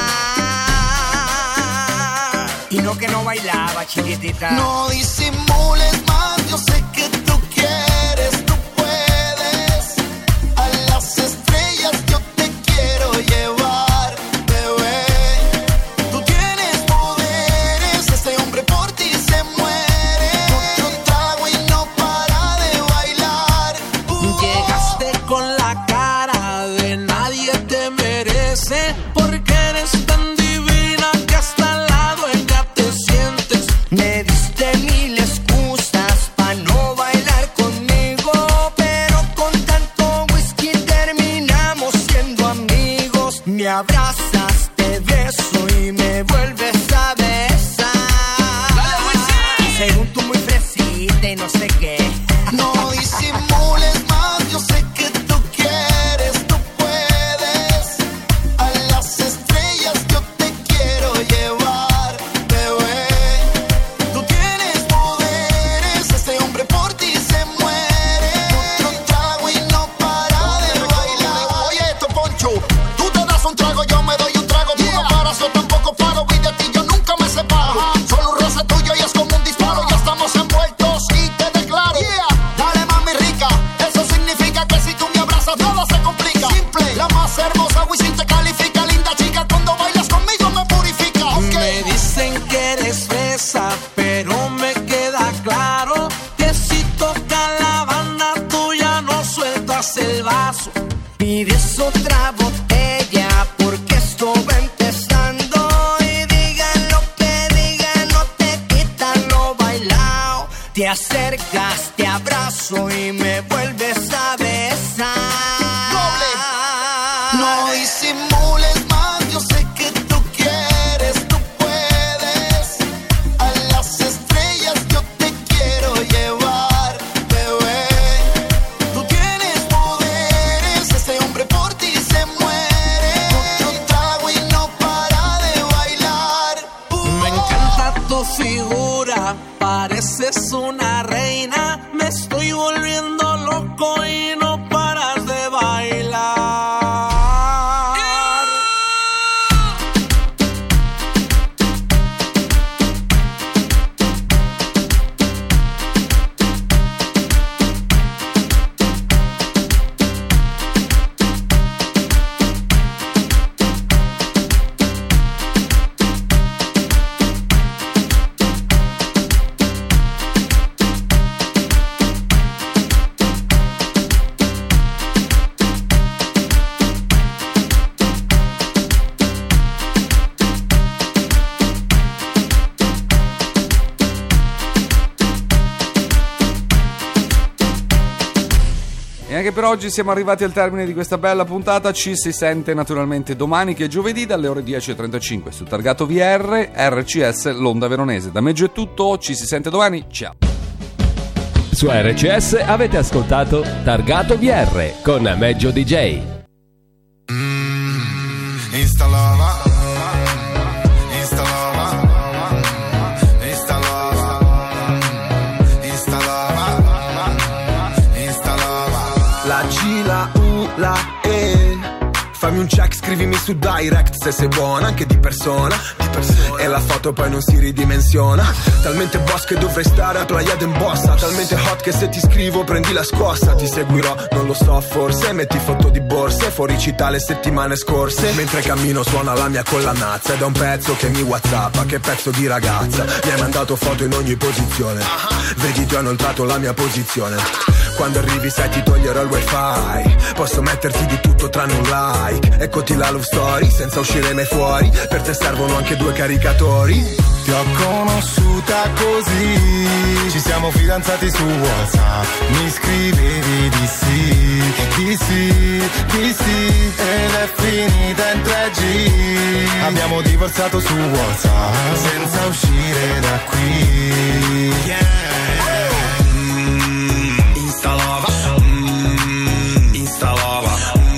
Y no que no bailaba, chiquitita. No disimules más, yo sé que tú quieres, tú puedes. A las estrellas yo te quiero llevar, bebé. Tú tienes poderes, este hombre por ti se muere. Ponte un trago y no para de bailar. Uh. Llegaste con la cara de nadie te merece, porque eres tan divina que hasta al lado ella te sientes. Me diste mil excusas pa' no bailar conmigo, pero con tanto whisky terminamos siendo amigos. Me abrazas, te beso y me vuelves a besar. Según tú muy fresita y no sé qué. No disimules más, yo sé que tú quieres, tú puedes. A las estrellas yo te quiero llevar, bebé. Tú tienes poderes, este hombre por ti se muere. Ponte un trago y no para de bailar. Oye esto, Poncho, tú te das un trago, yo me doy un trago. Tú no paras, yo tampoco paro, y de ti yo nunca me separo. Solo un roce tuyo y es como un disparo. Ya estamos envueltos y te declaro. Dale mami rica, eso significa que si tú me abrazas todo se complica. Simple, la más hermosa, Wisin te califica. Linda chica, cuando bailas conmigo me purifica. Ok. Me dicen que eres fresa, pero me queda claro que si toca la banda tuya no sueltas el vaso. Pides otra botella porque esto va empezando. Y digan lo que digan, no te quitan lo bailado. Te acercas, te abrazo y me vuelves a besar. No disimules más, yo sé que tú quieres, tú puedes. A las estrellas yo te quiero llevar, bebé. Tú tienes poderes, este hombre por ti se muere. Ponte un trago y no para de bailar. Me encanta tu figura, pareces una reina. Me estoy volviendo loco y no paras de bailar. Anche per oggi siamo arrivati al termine di questa bella puntata. Ci si sente naturalmente domani, che è giovedì, dalle ore dieci e trentacinque su Targato V R, R C S l'Onda Veronese. Da Meggio è tutto, ci si sente domani, ciao. Su R C S avete ascoltato Targato V R con Meggio D J. Instalava, instalava, instalava, installava, installava. La G, la U, la E. Fammi un check, scrivimi su direct se sei buona, anche di persona, di persona. E la foto poi non si ridimensiona. Talmente boss che dovrei stare a Playa d'Embossa. Talmente hot che se ti scrivo prendi la scossa. Ti seguirò, non lo so forse. Metti foto di borse, fuori città le settimane scorse. Mentre cammino suona la mia collanazza. Ed è un pezzo che mi whatsappa, che pezzo di ragazza. Mi hai mandato foto in ogni posizione. Vedi, ti ho inoltrato la mia posizione. Quando arrivi sai ti toglierò il wifi. Posso metterti di tutto tranne un like. Eccoti la love story, senza uscire mai fuori. Per te servono anche due caricatori. Ti ho conosciuta così, ci siamo fidanzati su WhatsApp. Mi scrivevi di sì, di sì, di sì. Ed è finita in tre G. Abbiamo divorziato su WhatsApp, senza uscire da qui. Yeah. Mm, instalava, mm, instalava,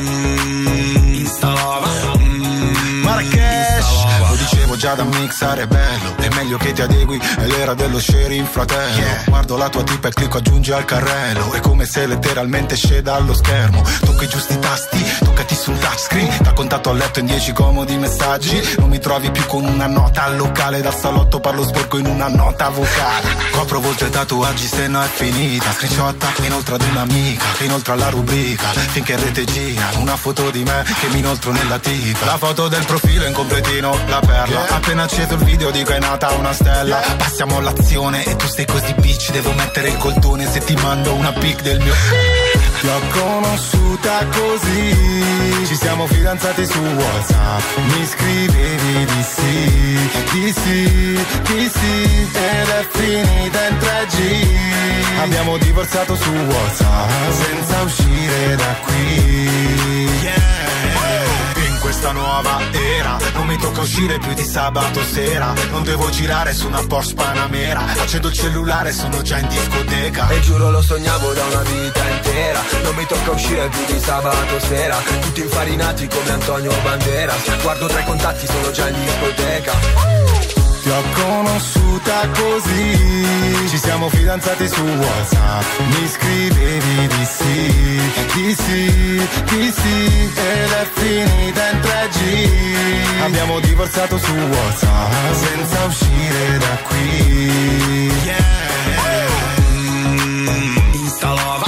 mm, instalava, mm, Marrakesh. Lo dicevo già da mixare è bello. È meglio che ti adegui, è l'era dello sharing, fratello. Yeah. Guardo la tua tipa e clicco aggiungi al carrello. È come se letteralmente sceda allo schermo. Tocca i giusti tasti, toccati sul touchscreen. Da contatto a letto in dieci comodi messaggi. Non mi trovi più con una nota al locale. Dal salotto parlo sporco in una nota vocale. Copro volte tatuaggi se no è finita. Screenshotta inoltre ad un'amica, che inoltre alla rubrica. Finché in rete gira una foto di me che mi inoltro nella tipa. La foto del profilo in completino, la perla. Yeah. Appena acceso il video dico è nata una stella. Yeah. Passiamo all'azione e tu sei così bitch. Devo mettere il coltone se ti mando una pic del mio. Ti ho conosciuta così, ci siamo fidanzati su WhatsApp. Mi scrivevi di sì, di sì, di sì. Ed è finita in tre G. Abbiamo divorziato su WhatsApp, senza uscire da qui. Yeah. In questa nuova era non mi tocca uscire più di sabato sera. Non devo girare su una Porsche Panamera. Accendo il cellulare, sono già in discoteca. E giuro lo sognavo da una vita intera. Non mi tocca uscire più di sabato sera. Tutti infarinati come Antonio Banderas. Guardo tra i contatti, sono già in discoteca. Ti ho conosciuta così, ci siamo fidanzati su WhatsApp. Mi scrivevi di sì, di sì, di sì. Ed è finita in tre G. Abbiamo divorziato su WhatsApp, senza uscire da qui. Yeah. Mm, instalava,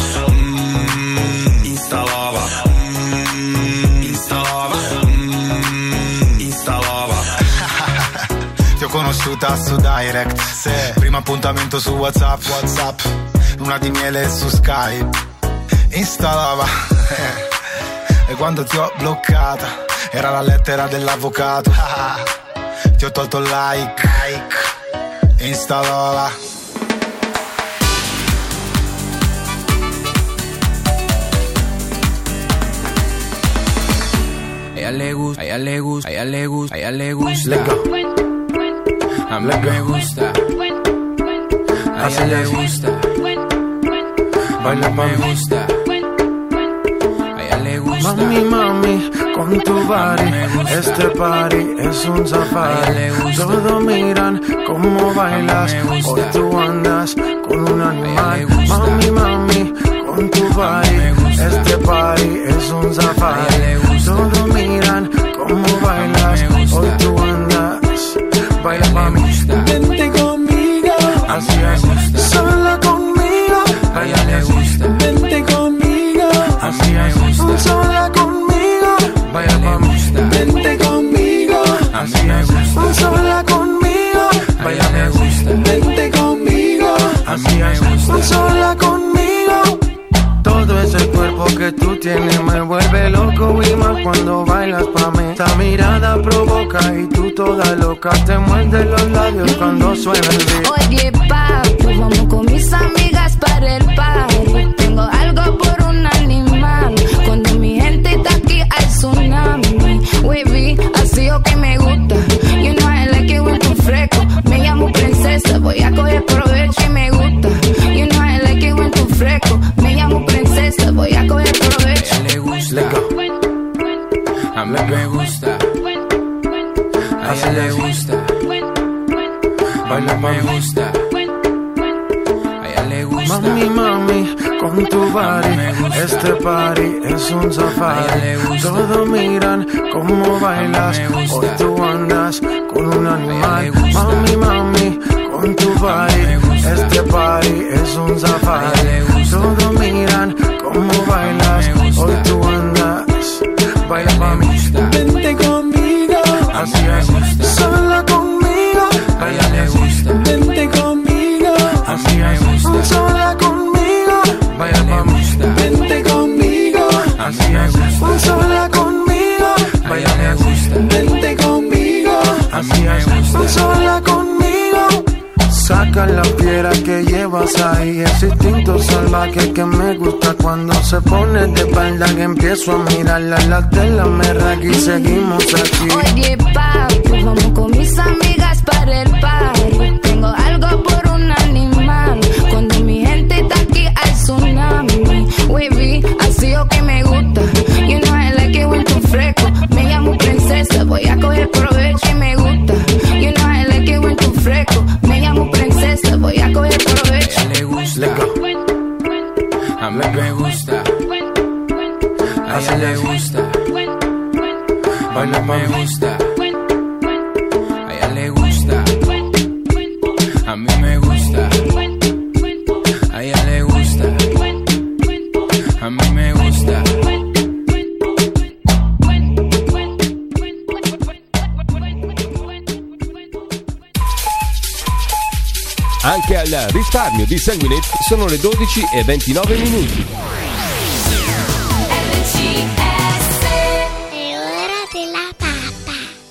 mm, instalava, mm, instalava, mm, instalava. Ti ho conosciuta su direct, sì. Primo appuntamento su WhatsApp, WhatsApp. Luna di miele su Skype. Installava. E quando ti ho bloccata era la lettera dell'avvocato. Ti ho tolto il like, like. Installava. A ella le gusta, a ella le gusta, a ella le gusta, a ella le gusta. A mí me gusta, a ella le gusta, baila me gusta, a ella le gusta. Mami, mami, con tu body, este party es un safari. Todos miran cómo bailas, hoy tú andas con un animal. Mami, mami, con tu body, este party es un safari. Todos miran cómo bailas, hoy tú andas. Baila mami, vente conmigo, así es, sola conmigo. Baila le gusta, vente conmigo, así es, sola conmigo. Baila mami, vente conmigo, así es, sola conmigo. Baila le gusta, vente conmigo, así es, sola conmigo. Todo ese cuerpo que tú tienes me vuelve loco y más cuando bailas pa' mí. Esta mirada provoca y tú toda loca te muerdes los labios cuando suena el beat. Oye papi, vamos con mis amigas para el party. Tengo algo por un anime. Wavy, así o que me gusta. You know I like it when tú fresco. Me llamo princesa, voy a coger provecho y me gusta. You know I like it when tú fresco. Me llamo princesa, voy a coger provecho. A ella le gusta. A mí me gusta. A ella le gusta. Baila me gusta. A ella le gusta. Mami, mami, con tu body, este party es un safari. Todos miran cómo bailas, hoy tú andas con un animal. Mami, mami, con tu body, este party es un safari. Todos miran cómo bailas, hoy tú andas. Baila mami, vente conmigo, así es, sola conmigo. Baila le gusta. Vente conmigo, así es, sola conmigo. Baila mami, vente conmigo, así es, sola conmigo. Baila le gusta. Vente conmigo, así es, sola conmigo. Saca la piedra que llevas ahí, ese instinto salvaje que me gusta cuando se pone de espalda, que empiezo a mirarla, la tela me raga y seguimos aquí. Oye, papi, vamos con mis amigas para el party. Tengo algo por un animal. Cuando mi gente está aquí hay tsunami. Wavy, así o que me gusta. You know I like it when tú fresco. Me llamo princesa, voy a coger provecho y me gusta. You know I like it when tú fresco. Me llamo princesa, voy a coger provecho. A ella le gusta. A mí me gusta. A ella le gusta. Baila me gusta. A ella le gusta. A mí me gusta. A ella le gusta. A mí me gusta. Anche al risparmio di Sanguinet sono le dodici e ventinove minuti.